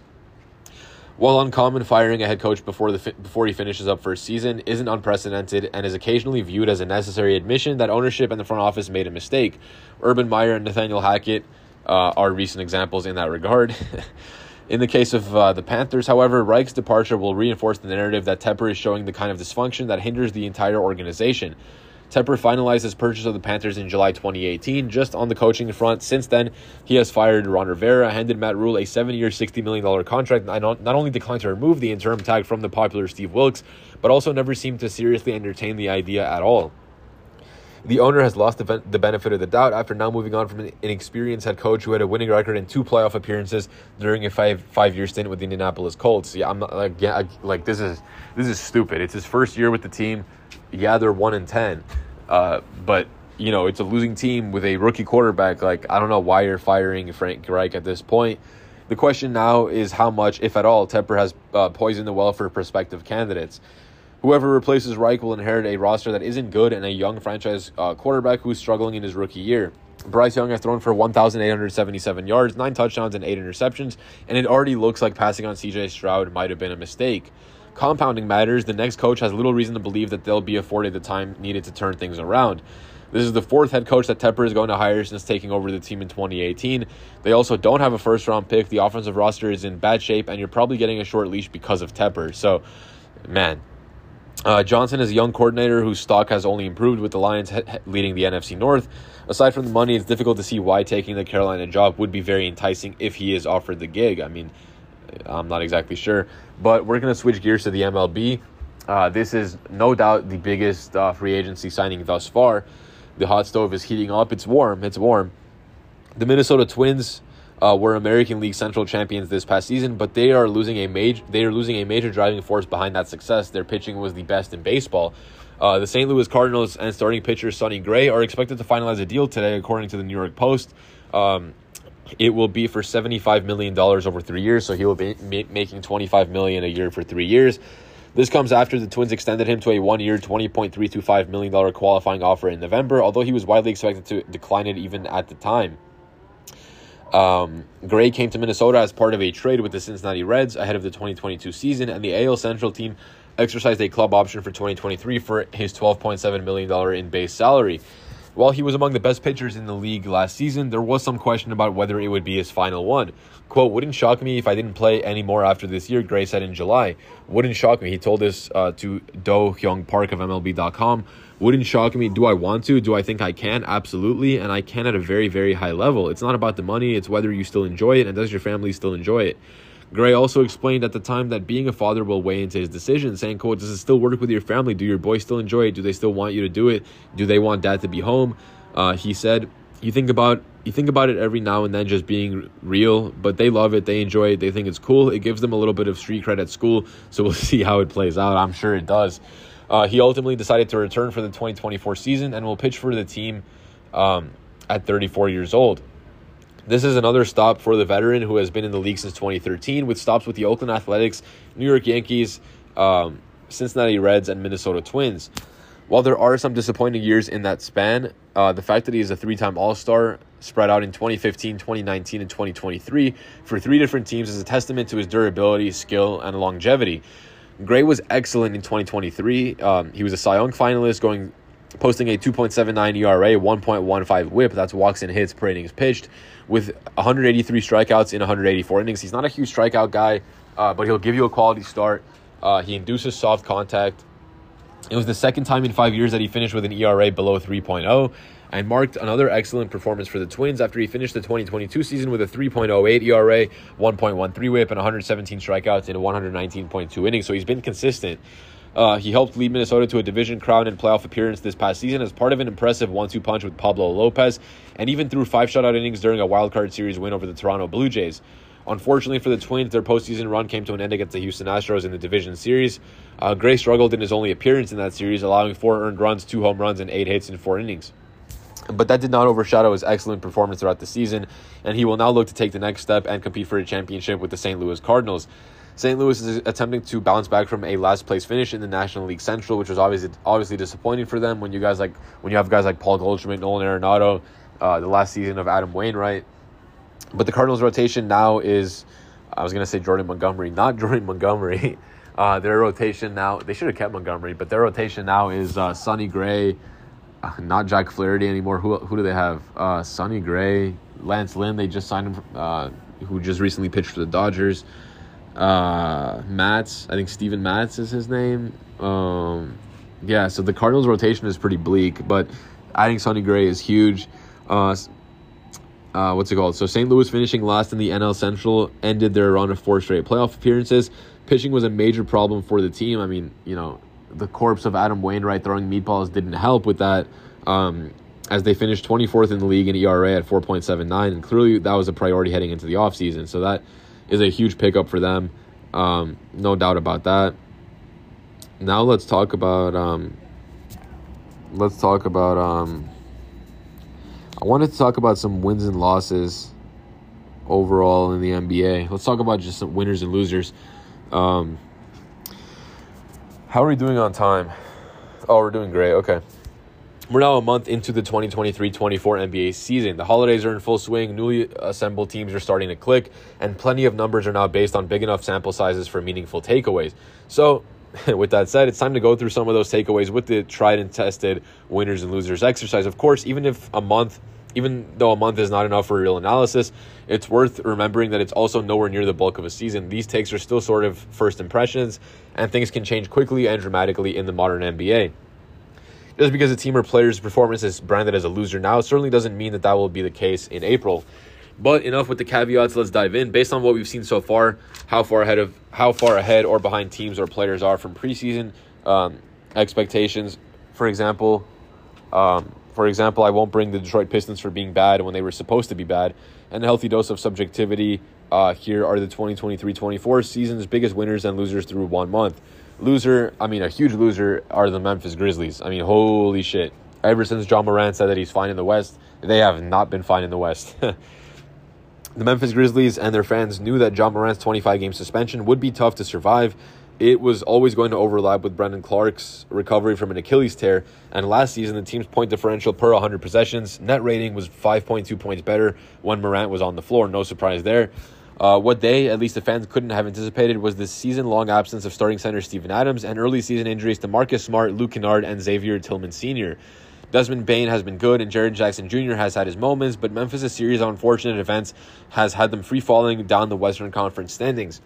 While uncommon, firing a head coach before the fi- before he finishes up first season isn't unprecedented and is occasionally viewed as a necessary admission that ownership and the front office made a mistake. Urban Meyer and Nathaniel Hackett uh, are recent examples in that regard. In the case of uh, the Panthers, however, Reich's departure will reinforce the narrative that Tepper is showing the kind of dysfunction that hinders the entire organization. Tepper finalized his purchase of the Panthers in July twenty eighteen. Just on the coaching front, since then, he has fired Ron Rivera, handed Matt Rule a seven-year, sixty million dollars contract, and not only declined to remove the interim tag from the popular Steve Wilkes, but also never seemed to seriously entertain the idea at all. The owner has lost the, the benefit of the doubt after now moving on from an inexperienced head coach who had a winning record and two playoff appearances during a five five-year stint with the Indianapolis Colts. Yeah, I'm not like yeah, like this is this is stupid. It's his first year with the team. Yeah, they're one and ten, uh, but you know it's a losing team with a rookie quarterback. Like I don't know why you're firing Frank Reich at this point. The question now is how much, if at all, Tepper has uh, poisoned the well for prospective candidates. Whoever replaces Reich will inherit a roster that isn't good and a young franchise uh, quarterback who's struggling in his rookie year. Bryce Young has thrown for one thousand eight hundred seventy-seven yards, nine touchdowns, and eight interceptions, and it already looks like passing on C J Stroud might have been a mistake. Compounding matters, the next coach has little reason to believe that they'll be afforded the time needed to turn things around. This is the fourth head coach that Tepper is going to hire since taking over the team in twenty eighteen. They also don't have a first-round pick. The offensive roster is in bad shape, and you're probably getting a short leash because of Tepper. So, man... Uh, Johnson is a young coordinator whose stock has only improved with the Lions he- he- leading the N F C North. Aside from the money, it's difficult to see why taking the Carolina job would be very enticing if he is offered the gig. I mean, I'm not exactly sure. But we're going to switch gears to the M L B. Uh, this is no doubt the biggest uh, free agency signing thus far. The hot stove is heating up. It's warm. It's warm. The Minnesota Twins Uh, were American League Central champions this past season, but they are losing a major. They are losing a major driving force behind that success. Their pitching was the best in baseball. Uh, the Saint Louis Cardinals and starting pitcher Sonny Gray are expected to finalize a deal today, according to the New York Post. Um, it will be for seventy-five million dollars over three years, so he will be ma- making twenty-five million dollars a year for three years. This comes after the Twins extended him to a one-year, twenty point three two five million dollars qualifying offer in November, although he was widely expected to decline it even at the time. Um, Gray came to Minnesota as part of a trade with the Cincinnati Reds ahead of the twenty twenty-two season, and the A L Central team exercised a club option for twenty twenty-three for his twelve point seven million dollars in base salary. While he was among the best pitchers in the league last season, there was some question about whether it would be his final one. Quote, "Wouldn't shock me if I didn't play anymore after this year," Gray said in July. "Wouldn't shock me." He told this uh, to Do Hyung Park of M L B dot com. "Wouldn't shock me. Do I want to? Do I think I can? Absolutely. And I can at a very, very high level. It's not about the money. It's whether you still enjoy it and does your family still enjoy it." Gray also explained at the time that being a father will weigh into his decision, saying, quote, "Does it still work with your family? Do your boys still enjoy it? Do they still want you to do it? Do they want dad to be home?" Uh, he said, you think about you think about it every now and then, just being real, but they love it. They enjoy it. They think it's cool. It gives them a little bit of street cred at school, so we'll see how it plays out. I'm sure it does. Uh, he ultimately decided to return for the twenty twenty-four season and will pitch for the team um, at thirty-four years old. This is another stop for the veteran who has been in the league since twenty thirteen, with stops with the Oakland Athletics, New York Yankees, um, Cincinnati Reds, and Minnesota Twins. While there are some disappointing years in that span, uh, the fact that he is a three-time All-Star spread out in twenty fifteen, twenty nineteen, and twenty twenty-three for three different teams is a testament to his durability, skill, and longevity. Gray was excellent in twenty twenty-three. Um, he was a Cy Young finalist, going posting a two point seven nine E R A, one point one five whip, that's walks and hits per innings pitched, with one hundred eighty-three strikeouts in one hundred eighty-four innings. He's not a huge strikeout guy, uh, but he'll give you a quality start. Uh, he induces soft contact. It was the second time in five years that he finished with an E R A below three point oh, and marked another excellent performance for the Twins after he finished the twenty twenty-two season with a three point oh eight E R A, one point one three whip, and one hundred seventeen strikeouts in one hundred nineteen point two innings. So he's been consistent. Uh, he helped lead Minnesota to a division crown and playoff appearance this past season as part of an impressive one two punch with Pablo Lopez, and even threw five shutout innings during a wild card series win over the Toronto Blue Jays. Unfortunately for the Twins, their postseason run came to an end against the Houston Astros in the division series. Uh, Gray struggled in his only appearance in that series, allowing four earned runs, two home runs, and eight hits in four innings. But that did not overshadow his excellent performance throughout the season, and he will now look to take the next step and compete for a championship with the Saint Louis Cardinals. Saint Louis is attempting to bounce back from a last-place finish in the National League Central, which was obviously obviously disappointing for them when you guys like when you have guys like Paul Goldschmidt, Nolan Arenado, uh, the last season of Adam Wainwright. But the Cardinals' rotation now is, I was going to say Jordan Montgomery, not Jordan Montgomery. Uh, their rotation now, they should have kept Montgomery, but their rotation now is uh, Sonny Gray, uh, not Jack Flaherty anymore. Who who do they have? Uh, Sonny Gray, Lance Lynn, they just signed him, uh, who just recently pitched for the Dodgers. Uh, Matz, I think Steven Matz is his name. Um, yeah, so the Cardinals' rotation is pretty bleak, but adding Sonny Gray is huge. Uh, Uh, what's it called? So Saint Louis, finishing last in the N L Central, ended their run of four straight playoff appearances. Pitching was a major problem for the team. I mean, you know, the corpse of Adam Wainwright throwing meatballs didn't help with that, um, as they finished twenty-fourth in the league in E R A at four point seven nine, and clearly that was a priority heading into the offseason. So that is a huge pickup for them, um, no doubt about that. Now let's talk about um, let's talk about. Um, I wanted to talk about some wins and losses overall in the N B A. Let's talk about just some winners and losers. Um, how are we doing on time? Oh, we're doing great. Okay. We're now a month into the twenty twenty-three twenty-four N B A season. The holidays are in full swing, newly assembled teams are starting to click, and plenty of numbers are now based on big enough sample sizes for meaningful takeaways. So, with that said, it's time to go through some of those takeaways with the tried and tested winners and losers exercise. Of course, even if a month, even though a month is not enough for real analysis, it's worth remembering that it's also nowhere near the bulk of a season. These takes are still sort of first impressions, and things can change quickly and dramatically in the modern N B A. Just because a team or player's performance is branded as a loser now certainly doesn't mean that that will be the case in April. But enough with the caveats, let's dive in. Based on what we've seen so far, how far ahead of how far ahead or behind teams or players are from preseason um, expectations. For example, um, for example, I won't bring the Detroit Pistons for being bad when they were supposed to be bad. And a healthy dose of subjectivity. Uh, here are the twenty twenty-three twenty-four season's biggest winners and losers through one month. Loser, I mean, a huge loser are the Memphis Grizzlies. I mean, holy shit. Ever since Ja Morant said that he's fine in the West, they have not been fine in the West. The Memphis Grizzlies and their fans knew that Ja Morant's twenty-five game suspension would be tough to survive, it was always going to overlap with Brendan Clark's recovery from an Achilles tear. And last season, the team's point differential per one hundred possessions, net rating was five point two points better when Morant was on the floor. No surprise there. Uh, what they, at least the fans, couldn't have anticipated was the season-long absence of starting center Steven Adams and early season injuries to Marcus Smart, Luke Kennard, and Xavier Tillman Senior Desmond Bane has been good, and Jaren Jackson Junior has had his moments, but Memphis' series of unfortunate events has had them free-falling down the Western Conference standings.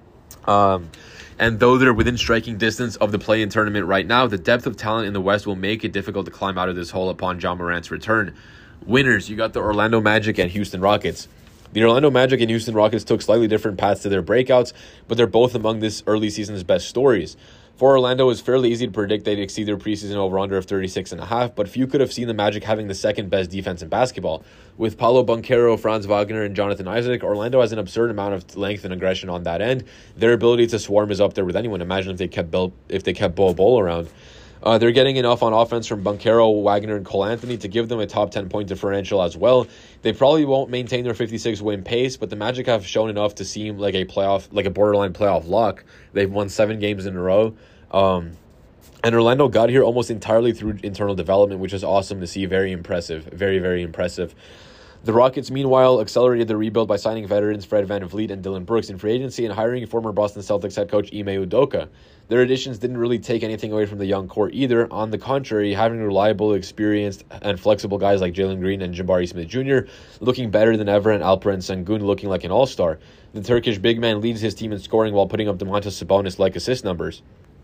Um, and though they're within striking distance of the play-in tournament right now, the depth of talent in the West will make it difficult to climb out of this hole upon Ja Morant's return. Winners, you got the Orlando Magic and Houston Rockets. The Orlando Magic and Houston Rockets took slightly different paths to their breakouts, but they're both among this early season's best stories. For Orlando, it was fairly easy to predict they'd exceed their preseason over-under of thirty-six and a half, but few could have seen the Magic having the second-best defense in basketball. With Paolo Banchero, Franz Wagner, and Jonathan Isaac, Orlando has an absurd amount of length and aggression on that end. Their ability to swarm is up there with anyone. Imagine if they kept Bill, if they kept Bol Bol around. Uh, they're getting enough on offense from Banchero, Wagner, and Cole Anthony to give them a top ten point differential as well. They probably won't maintain their fifty-six win pace, but the Magic have shown enough to seem like a playoff, like a borderline playoff lock. They've won seven games in a row. Um, and Orlando got here almost entirely through internal development, which is awesome to see. Very impressive. Very, very impressive. The Rockets, meanwhile, accelerated the rebuild by signing veterans Fred VanVleet and Dylan Brooks in free agency and hiring former Boston Celtics head coach Ime Udoka. Their additions didn't really take anything away from the young core either. On the contrary, having reliable, experienced, and flexible guys like Jalen Green and Jabari Smith Junior looking better than ever, and Alperen Sengun looking like an all-star. The Turkish big man leads his team in scoring while putting up Domantas Sabonis-like assist numbers.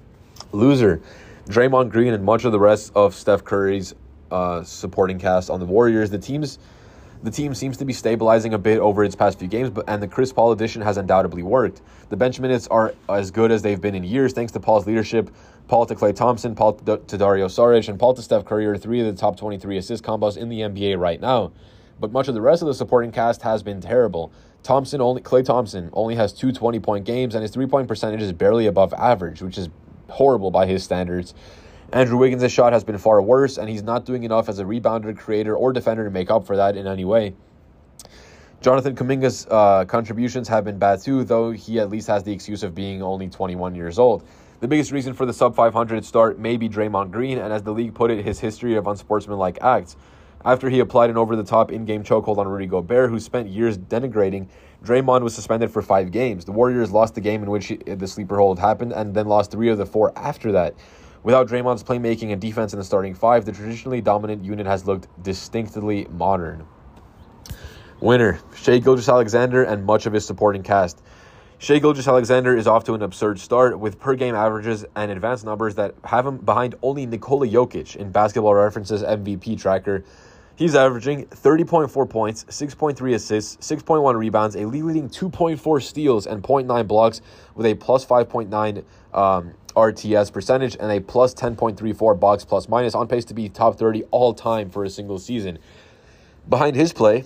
Loser, Draymond Green and much of the rest of Steph Curry's uh, supporting cast on the Warriors. The team's The team seems to be stabilizing a bit over its past few games, but and the Chris Paul addition has undoubtedly worked. The bench minutes are as good as they've been in years, thanks to Paul's leadership. Paul to Klay Thompson, Paul to, to Dario Saric, and Paul to Steph Curry are three of the top twenty-three assist combos in the N B A right now. But much of the rest of the supporting cast has been terrible. Thompson only Klay Thompson only has two twenty-point games, and his three-point percentage is barely above average, which is horrible by his standards. Andrew Wiggins' shot has been far worse, and he's not doing enough as a rebounder, creator, or defender to make up for that in any way. Jonathan Kuminga's uh, contributions have been bad too, though he at least has the excuse of being only twenty-one years old. The biggest reason for the sub five hundred start may be Draymond Green, and as the league put it, his history of unsportsmanlike acts. After he applied an over-the-top in-game chokehold on Rudy Gobert, who spent years denigrating, Draymond was suspended for five games. The Warriors lost the game in which he, the sleeper hold happened, and then lost three of the four after that. Without Draymond's playmaking and defense in the starting five, the traditionally dominant unit has looked distinctly modern. Winner, Shai Gilgeous-Alexander and much of his supporting cast. Shai Gilgeous-Alexander is off to an absurd start with per-game averages and advanced numbers that have him behind only Nikola Jokic in Basketball Reference's M V P tracker. He's averaging thirty point four points, six point three assists, six point one rebounds, a league-leading two point four steals, and zero point nine blocks with a plus five point nine um, R T S percentage and a plus ten point three four box plus minus, on pace to be top thirty all-time for a single season. Behind his play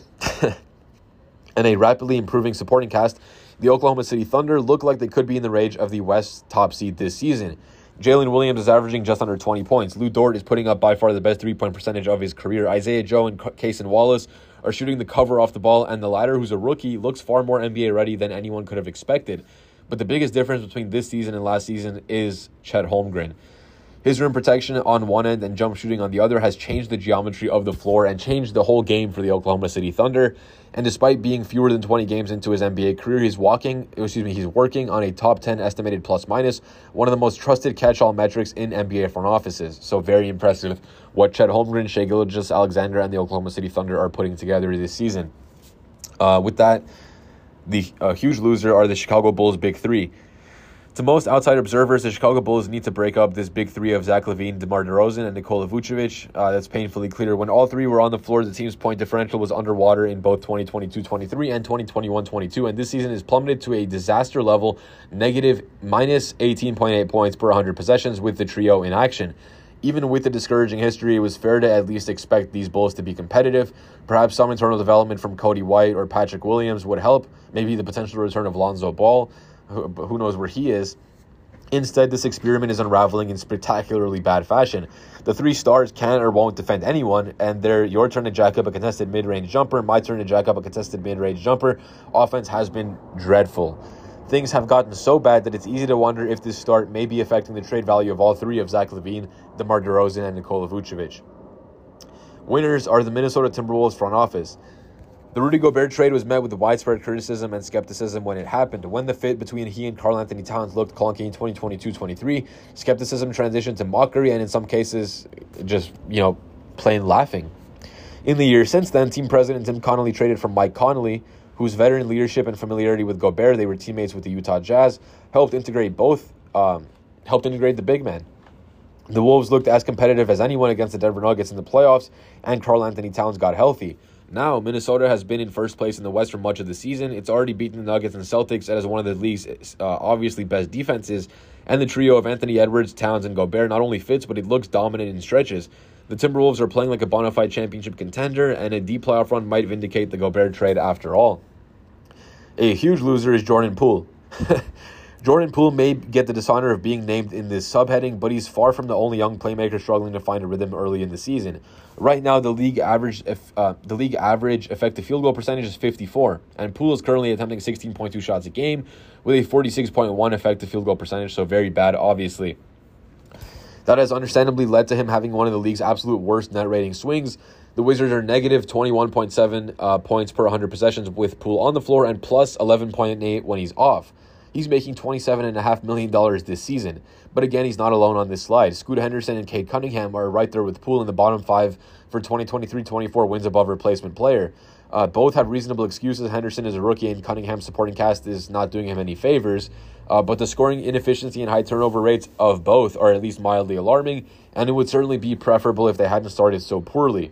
and a rapidly improving supporting cast, the Oklahoma City Thunder look like they could be in the range of the West top seed this season. Jalen Williams is averaging just under twenty points. Lou Dort is putting up by far the best three-point percentage of his career. Isaiah Joe and Cason Wallace are shooting the cover off the ball, and the latter, who's a rookie, looks far more N B A ready than anyone could have expected. But the biggest difference between this season and last season is Chet Holmgren. His rim protection on one end and jump shooting on the other has changed the geometry of the floor and changed the whole game for the Oklahoma City Thunder. And despite being fewer than twenty games into his N B A career, he's walking, excuse me, he's working on a top ten estimated plus minus, one of the most trusted catch-all metrics in N B A front offices. So very impressive what Chet Holmgren, Shai Gilgeous-Alexander, and the Oklahoma City Thunder are putting together this season. Uh, with that, the uh, huge loser are the Chicago Bulls' Big Three. To most outside observers, the Chicago Bulls need to break up this big three of Zach LaVine, DeMar DeRozan, and Nikola Vucevic. Uh, that's painfully clear. When all three were on the floor, the team's point differential was underwater in both twenty twenty-two twenty-three and twenty twenty-one twenty-two, and this season is plummeted to a disaster level, negative minus eighteen point eight points per one hundred possessions with the trio in action. Even with the discouraging history, it was fair to at least expect these Bulls to be competitive. Perhaps some internal development from Cody White or Patrick Williams would help. Maybe the potential return of Lonzo Ball. Who knows where he is. Instead, this experiment is unraveling in spectacularly bad fashion. The three stars can or won't defend anyone, and they're your turn to jack up a contested mid-range jumper, my turn to jack up a contested mid-range jumper. Offense has been dreadful. things have gotten so bad that it's easy to wonder if this start may be affecting the trade value of all three of Zach LaVine, DeMar DeRozan, and Nikola Vucevic. Winners are the Minnesota Timberwolves front office. The Rudy Gobert trade was met with widespread criticism and skepticism when it happened. When the fit between he and Karl Anthony Towns looked clunky in twenty twenty-two twenty-three, skepticism transitioned to mockery and in some cases just, you know, plain laughing. In the year since then, team president Tim Connolly traded for Mike Conley, whose veteran leadership and familiarity with Gobert, they were teammates with the Utah Jazz, helped integrate both, um, helped integrate the big man. The Wolves looked as competitive as anyone against the Denver Nuggets in the playoffs, and Karl Anthony Towns got healthy. Now, Minnesota has been in first place in the West for much of the season. It's already beaten the Nuggets and Celtics as one of the league's uh, obviously best defenses, and the trio of Anthony Edwards, Towns, and Gobert not only fits, but it looks dominant in stretches. The Timberwolves are playing like a bona fide championship contender, and a deep playoff run might vindicate the Gobert trade after all. A huge loser is Jordan Poole. Jordan Poole may get the dishonor of being named in this subheading, but he's far from the only young playmaker struggling to find a rhythm early in the season. Right now, the league average uh, the league average effective field goal percentage is fifty-four, and Poole is currently attempting sixteen point two shots a game with a forty-six point one effective field goal percentage, so very bad, obviously. That has understandably led to him having one of the league's absolute worst net rating swings. The Wizards are negative twenty-one point seven uh, points per one hundred possessions with Poole on the floor and plus eleven point eight when he's off. He's making twenty-seven point five million dollars this season. But again, he's not alone on this slide. Scoot Henderson and Cade Cunningham are right there with Poole in the bottom five for twenty twenty-three twenty-four wins above replacement player. Uh, both have reasonable excuses. Henderson is a rookie and Cunningham's supporting cast is not doing him any favors. Uh, but the scoring inefficiency and high turnover rates of both are at least mildly alarming, and it would certainly be preferable if they hadn't started so poorly.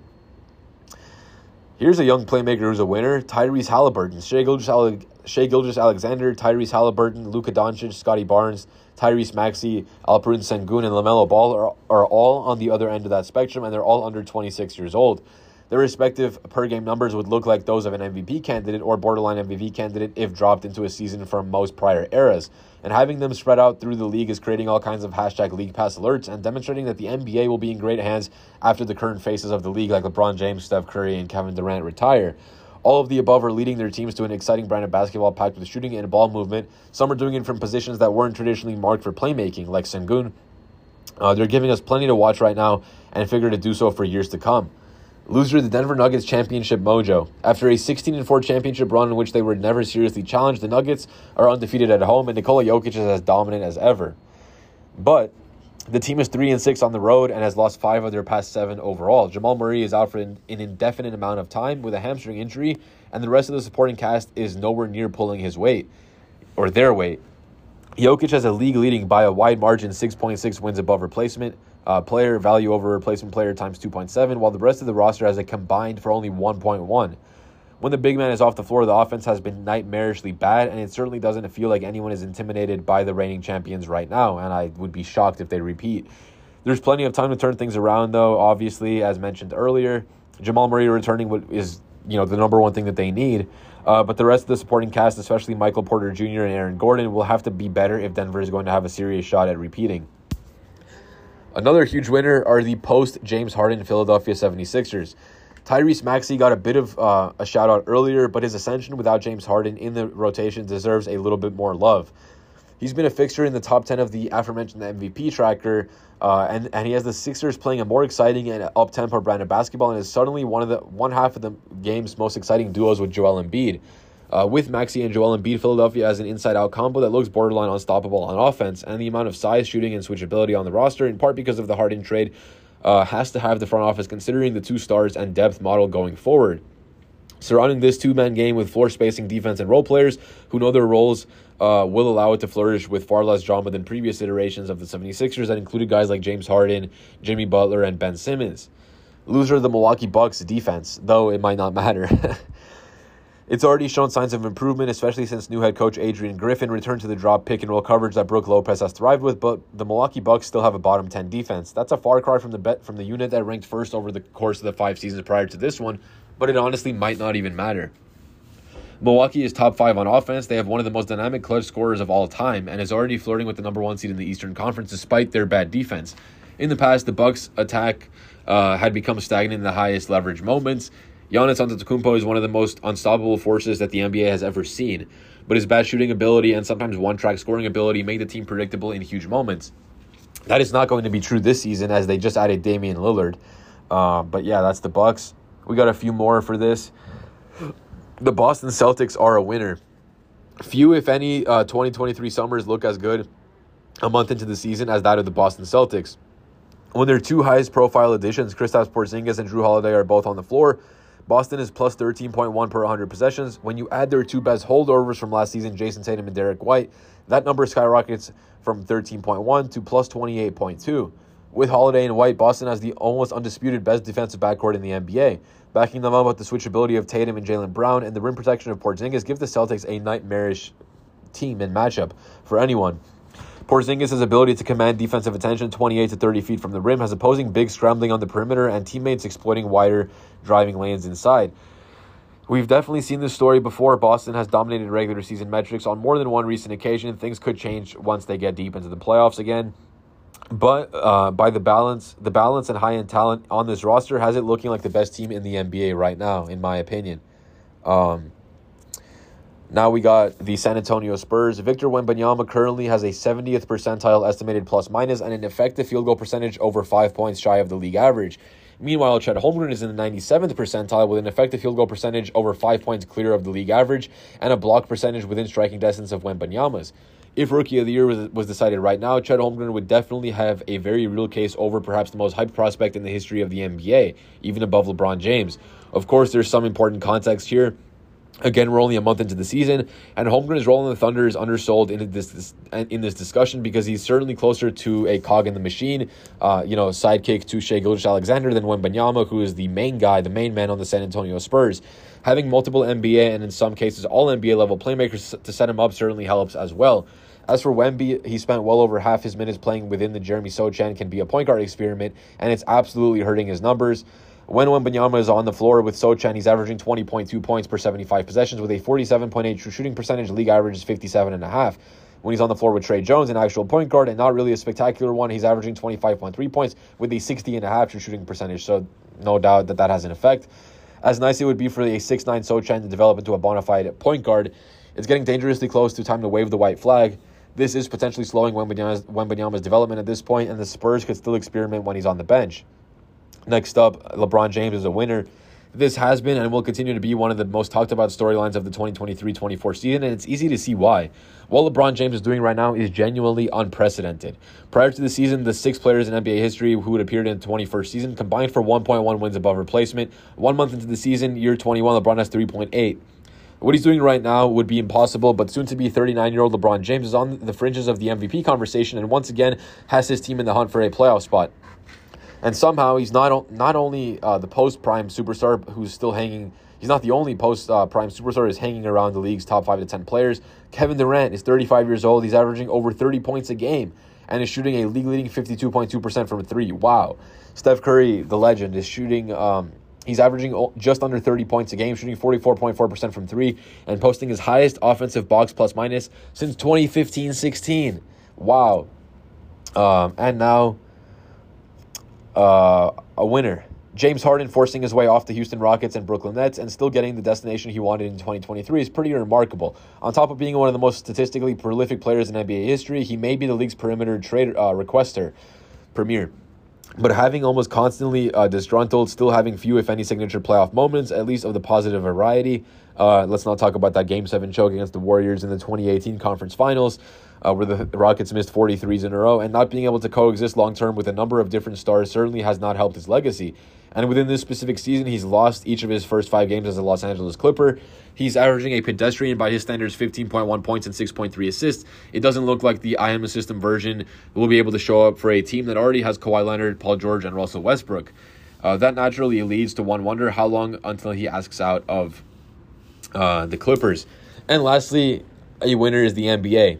Here's a young playmaker who's a winner, Tyrese Halliburton. Shai Gilgeous, Shai Gilgeous-Alexander, Tyrese Halliburton, Luka Doncic, Scotty Barnes, Tyrese Maxey, Alperen Sengun, and LaMelo Ball are, are all on the other end of that spectrum, and they're all under twenty-six years old. Their respective per-game numbers would look like those of an M V P candidate or borderline M V P candidate if dropped into a season from most prior eras. And having them spread out through the league is creating all kinds of hashtag League Pass alerts and demonstrating that the N B A will be in great hands after the current faces of the league like LeBron James, Steph Curry, and Kevin Durant retire. All of the above are leading their teams to an exciting brand of basketball packed with shooting and ball movement. Some are doing it from positions that weren't traditionally marked for playmaking, like Sengun. Uh, they're giving us plenty to watch right now and figure to do so for years to come. Loser, the Denver Nuggets championship mojo. After a sixteen and four championship run in which they were never seriously challenged, the Nuggets are undefeated at home, and Nikola Jokic is as dominant as ever. But the team is three and six on the road and has lost five of their past seven overall. Jamal Murray is out for an, an indefinite amount of time with a hamstring injury, and the rest of the supporting cast is nowhere near pulling his weight, or their weight. Jokic has a league-leading by a wide margin six point six wins above replacement uh, player, value over replacement player times two point seven, while the rest of the roster has a combined for only one point one. When the big man is off the floor, the offense has been nightmarishly bad, and it certainly doesn't feel like anyone is intimidated by the reigning champions right now, and I would be shocked if they repeat. There's plenty of time to turn things around, though, obviously, as mentioned earlier. Jamal Murray returning is, you know, the number one thing that they need. Uh, but the rest of the supporting cast, especially Michael Porter Junior and Aaron Gordon, will have to be better if Denver is going to have a serious shot at repeating. Another huge winner are the post-James Harden Philadelphia seventy-sixers. Tyrese Maxey got a bit of uh, a shout-out earlier, but his ascension without James Harden in the rotation deserves a little bit more love. He's been a fixture in the top ten of the aforementioned M V P tracker, uh, and, and he has the Sixers playing a more exciting and up-tempo brand of basketball and is suddenly one of the one half of the game's most exciting duos with Joel Embiid. Uh, with Maxey and Joel Embiid, Philadelphia has an inside-out combo that looks borderline unstoppable on offense, and the amount of size, shooting, and switchability on the roster, in part because of the Harden trade, uh, has to have the front office considering the two stars and depth model going forward. Surrounding this two-man game with floor spacing, defense, and role players who know their roles uh, will allow it to flourish with far less drama than previous iterations of the seventy-sixers that included guys like James Harden, Jimmy Butler, and Ben Simmons. Loser, the Milwaukee Bucks defense, though it might not matter. It's already shown signs of improvement, especially since new head coach Adrian Griffin returned to the drop pick and roll coverage that Brook Lopez has thrived with, but the Milwaukee Bucks still have a bottom ten defense. That's a far cry from the bet from the unit that ranked first over the course of the five seasons prior to this one, but it honestly might not even matter. Milwaukee is top five on offense. They have one of the most dynamic clutch scorers of all time and is already flirting with the number one seed in the Eastern Conference despite their bad defense. In the past, the Bucks' attack uh, had become stagnant in the highest leverage moments. Giannis Antetokounmpo is one of the most unstoppable forces that the N B A has ever seen, but his bad shooting ability and sometimes one-track scoring ability make the team predictable in huge moments. That is not going to be true this season as they just added Damian Lillard. Uh, but yeah, that's the Bucks. We got a few more for this. The Boston Celtics are a winner. Few, if any, uh, twenty twenty-three summers look as good a month into the season as that of the Boston Celtics. When their two highest profile additions, Kristaps Porzingis and Jrue Holiday, are both on the floor, Boston is plus thirteen point one per one hundred possessions. When you add their two best holdovers from last season, Jason Tatum and Derek White, that number skyrockets from thirteen point one to plus twenty-eight point two. With Holiday and White, Boston has the almost undisputed best defensive backcourt in the N B A. Backing them up with the switchability of Tatum and Jaylen Brown and the rim protection of Porzingis give the Celtics a nightmarish team and matchup for anyone. Porzingis' ability to command defensive attention twenty-eight to thirty feet from the rim has opposing bigs scrambling on the perimeter and teammates exploiting wider driving lanes inside. We've definitely seen this story before. Boston has dominated regular season metrics on more than one recent occasion. Things could change once they get deep into the playoffs again. But uh, by the balance, the balance and high-end talent on this roster has it looking like the best team in the N B A right now, in my opinion. Um, now we got the San Antonio Spurs. Victor Wembanyama currently has a seventieth percentile estimated plus-minus and an effective field goal percentage over five points shy of the league average. Meanwhile, Chet Holmgren is in the ninety-seventh percentile with an effective field goal percentage over five points clear of the league average and a block percentage within striking distance of Wembanyama's. If Rookie of the Year was, was decided right now, Chet Holmgren would definitely have a very real case over perhaps the most hyped prospect in the history of the N B A, even above LeBron James. Of course, there's some important context here. Again, we're only a month into the season, and Holmgren's role in the Thunder is undersold in this, this in this discussion because he's certainly closer to a cog in the machine, uh, you know, sidekick to Shai Gilgeous-Alexander than Wembanyama, who is the main guy, the main man on the San Antonio Spurs. Having multiple N B A and in some cases all N B A level playmakers to set him up certainly helps as well. As for Wemby, he spent well over half his minutes playing within the Jeremy Sochan can be a point guard experiment, and it's absolutely hurting his numbers. When Wembanyama is on the floor with Sochan, he's averaging twenty point two points per seventy-five possessions with a forty-seven point eight true shooting percentage. League average is fifty-seven point five. When he's on the floor with Trey Jones, an actual point guard and not really a spectacular one, he's averaging twenty-five point three points with a sixty point five true shooting percentage. So no doubt that that has an effect. As nice as it would be for a six nine Sochan to develop into a bona fide point guard, it's getting dangerously close to time to wave the white flag. This is potentially slowing Wembanyama's, Wembanyama's development at this point, and the Spurs could still experiment when he's on the bench. Next up, LeBron James is a winner. This has been and will continue to be one of the most talked about storylines of the twenty twenty-three twenty-four season, and it's easy to see why. What LeBron James is doing right now is genuinely unprecedented. Prior to the season, the six players in N B A history who had appeared in the twenty-first season combined for one point one wins above replacement. One month into the season, year twenty-one, LeBron has three point eight. What he's doing right now would be impossible, but soon-to-be thirty-nine-year-old LeBron James is on the fringes of the M V P conversation and once again has his team in the hunt for a playoff spot. And somehow he's not not only uh, the post-prime superstar who's still hanging, he's not the only post-prime superstar who's hanging around the league's top five to ten players. Kevin Durant is thirty-five years old. He's averaging over thirty points a game and is shooting a league-leading fifty-two point two percent from three. Wow. Steph Curry, the legend, is shooting... Um, He's averaging just under thirty points a game, shooting forty-four point four percent from three, and posting his highest offensive box plus minus since twenty fifteen sixteen. Wow. Um, and now, uh, a winner. James Harden forcing his way off the Houston Rockets and Brooklyn Nets and still getting the destination he wanted in twenty twenty-three is pretty remarkable. On top of being one of the most statistically prolific players in N B A history, he may be the league's perimeter trade uh, requester, premier. But having almost constantly uh, disgruntled, still having few, if any, signature playoff moments, at least of the positive variety. Uh, let's not talk about that Game seven choke against the Warriors in the twenty eighteen Conference Finals, uh, where the Rockets missed forty-threes in a row, and not being able to coexist long-term with a number of different stars certainly has not helped his legacy. And within this specific season, he's lost each of his first five games as a Los Angeles Clipper. He's averaging a pedestrian, by his standards, fifteen point one points and six point three assists. It doesn't look like the I am a system version will be able to show up for a team that already has Kawhi Leonard, Paul George, and Russell Westbrook. Uh, that naturally leads to one wonder how long until he asks out of uh, the Clippers. And lastly, a winner is the N B A.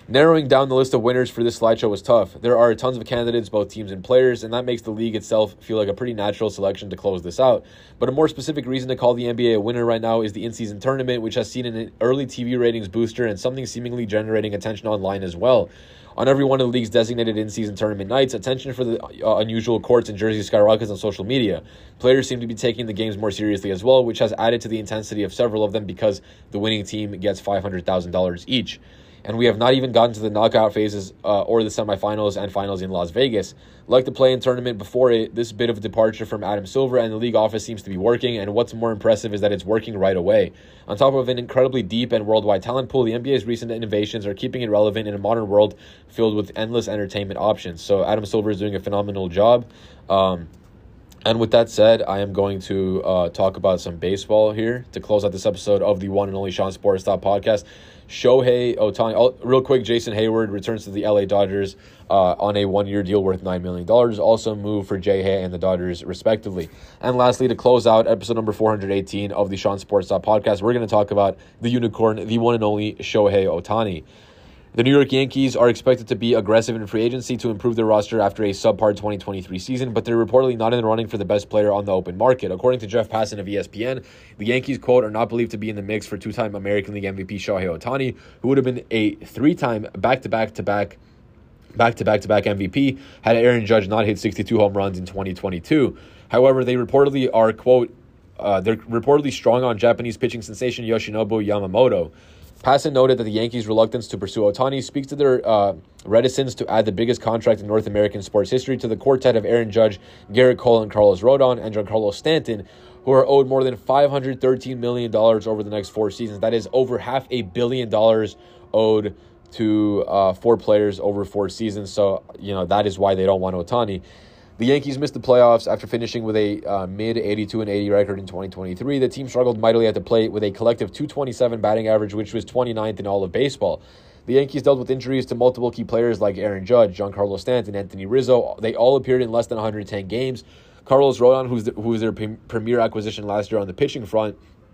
Narrowing down the list of winners for this slideshow was tough. There are tons of candidates, both teams and players, and that makes the league itself feel like a pretty natural selection to close this out. But a more specific reason to call the N B A a winner right now is the in-season tournament, which has seen an early T V ratings booster and something seemingly generating attention online as well. On every one of the league's designated in-season tournament nights, attention for the uh, unusual courts and jerseys skyrockets on social media. Players seem to be taking the games more seriously as well, which has added to the intensity of several of them because the winning team gets five hundred thousand dollars each. And we have not even gotten to the knockout phases uh, or the semifinals and finals in Las Vegas. Like the play-in tournament before it, this bit of a departure from Adam Silver and the league office seems to be working, and what's more impressive is that it's working right away. On top of an incredibly deep and worldwide talent pool, the N B A's recent innovations are keeping it relevant in a modern world filled with endless entertainment options. So Adam Silver is doing a phenomenal job. Um, and with that said, I am going to uh, talk about some baseball here to close out this episode of the one and only Sean Sports Stop podcast. Shohei Ohtani, oh, real quick, Jason Hayward returns to the L A Dodgers uh, on a one-year deal worth nine million dollars. Also moved for Jay Hay and the Dodgers, respectively. And lastly, to close out episode number four hundred eighteen of the Sean Sports Stop podcast, we're going to talk about the unicorn, the one and only Shohei Ohtani. The New York Yankees are expected to be aggressive in free agency to improve their roster after a subpar twenty twenty-three season, but they're reportedly not in the running for the best player on the open market. According to Jeff Passan of E S P N, the Yankees, quote, are not believed to be in the mix for two-time American League M V P Shohei Ohtani, who would have been a three-time back-to-back-to-back back-to-back-to-back M V P had Aaron Judge not hit sixty-two home runs in twenty twenty-two. However, they reportedly are, quote, uh, they're reportedly strong on Japanese pitching sensation Yoshinobu Yamamoto. Passan noted that the Yankees' reluctance to pursue Ohtani speaks to their uh, reticence to add the biggest contract in North American sports history to the quartet of Aaron Judge, Garrett Cole, and Carlos Rodon, and Giancarlo Stanton, who are owed more than five hundred thirteen million dollars over the next four seasons. That is over half a billion dollars owed to uh, four players over four seasons. So, you know, that is why they don't want Ohtani. The Yankees missed the playoffs after finishing with a uh, mid eighty-two and eighty record in twenty twenty-three. The team struggled mightily at the plate with a collective two twenty-seven batting average, which was twenty-ninth in all of baseball. The Yankees dealt with injuries to multiple key players like Aaron Judge, Giancarlo Stanton, Anthony Rizzo. They all appeared in less than one hundred ten games. Carlos Rodon, who's the, who was their pre- premier acquisition last year on the pitching front,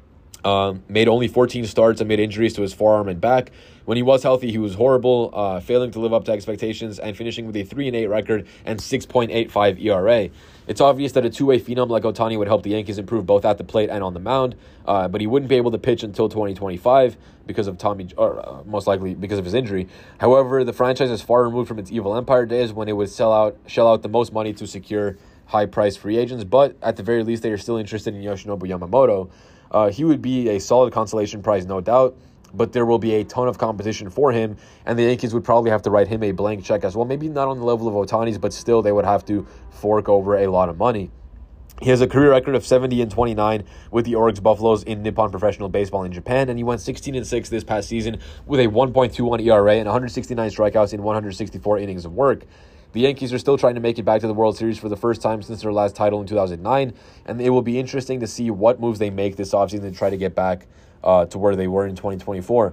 Um, made only fourteen starts amid injuries to his forearm and back. When he was healthy, he was horrible, uh, failing to live up to expectations and finishing with a three and eight record and six point eight five E R A. It's obvious that a two-way phenom like Ohtani would help the Yankees improve both at the plate and on the mound, uh, but he wouldn't be able to pitch until twenty twenty-five because of Tommy, or uh, most likely because of his injury. However, the franchise is far removed from its evil empire days when it would sell out, shell out the most money to secure high-priced free agents, but at the very least, they are still interested in Yoshinobu Yamamoto. Uh, he would be a solid consolation prize, no doubt, but there will be a ton of competition for him, and the Yankees would probably have to write him a blank check as well. Maybe not on the level of Ohtani's, but still they would have to fork over a lot of money. He has a career record of seventy and twenty-nine with the Oryx Buffaloes in Nippon Professional Baseball in Japan, and he went sixteen and six this past season with a one point two one E R A and one hundred sixty-nine strikeouts in one hundred sixty-four innings of work. The Yankees are still trying to make it back to the World Series for the first time since their last title in two thousand nine, and it will be interesting to see what moves they make this offseason to try to get back uh, to where they were in twenty twenty-four.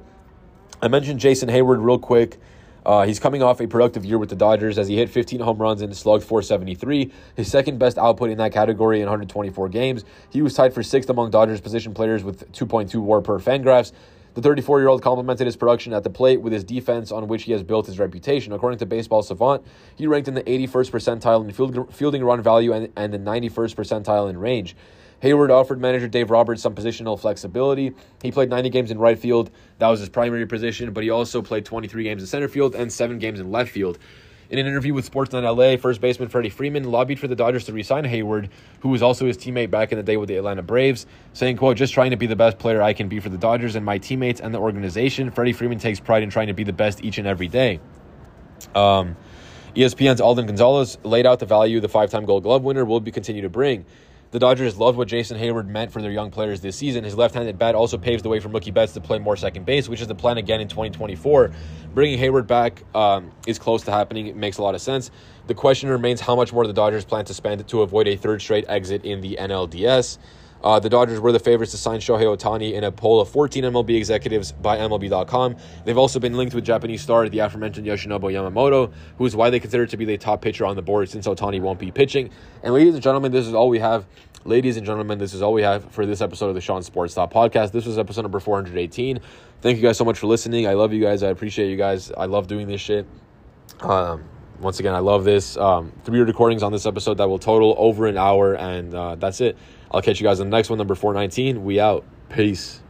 I mentioned Jason Hayward real quick. Uh, he's coming off a productive year with the Dodgers as he hit fifteen home runs and slugged four seventy-three, his second best output in that category in one hundred twenty-four games. He was tied for sixth among Dodgers position players with two point two WAR per Fangraphs. The thirty-four-year-old complemented his production at the plate with his defense on which he has built his reputation. According to Baseball Savant, he ranked in the eighty-first percentile in field, fielding run value and, and the ninety-first percentile in range. Hayward offered manager Dave Roberts some positional flexibility. He played ninety games in right field. That was his primary position, but he also played twenty-three games in center field and seven games in left field. In an interview with Sportsnet L A, first baseman Freddie Freeman lobbied for the Dodgers to re-sign Hayward, who was also his teammate back in the day with the Atlanta Braves, saying, quote, just trying to be the best player I can be for the Dodgers and my teammates and the organization. Freddie Freeman takes pride in trying to be the best each and every day. Um, E S P N's Alden Gonzalez laid out the value the five-time Gold Glove winner will be continue to bring. The Dodgers loved what Jason Hayward meant for their young players this season. His left-handed bat also paves the way for Mookie Betts to play more second base, which is the plan again in twenty twenty-four. Bringing Hayward back um, is close to happening. It makes a lot of sense. The question remains how much more the Dodgers plan to spend to avoid a third straight exit in the N L D S. Uh, the Dodgers were the favorites to sign Shohei Ohtani in a poll of fourteen M L B executives by M L B dot com. They've also been linked with Japanese star, the aforementioned Yoshinobu Yamamoto, who is widely considered to be the top pitcher on the board since Ohtani won't be pitching. And ladies and gentlemen, this is all we have. Ladies and gentlemen, this is all we have for this episode of the Sean Sports Stop Podcast. This was episode number four hundred eighteen. Thank you guys so much for listening. I love you guys. I appreciate you guys. I love doing this shit. Um, once again, I love this. Um, three recordings on this episode that will total over an hour, and uh, that's it. I'll catch you guys on the next one, number four nineteen. We out. Peace.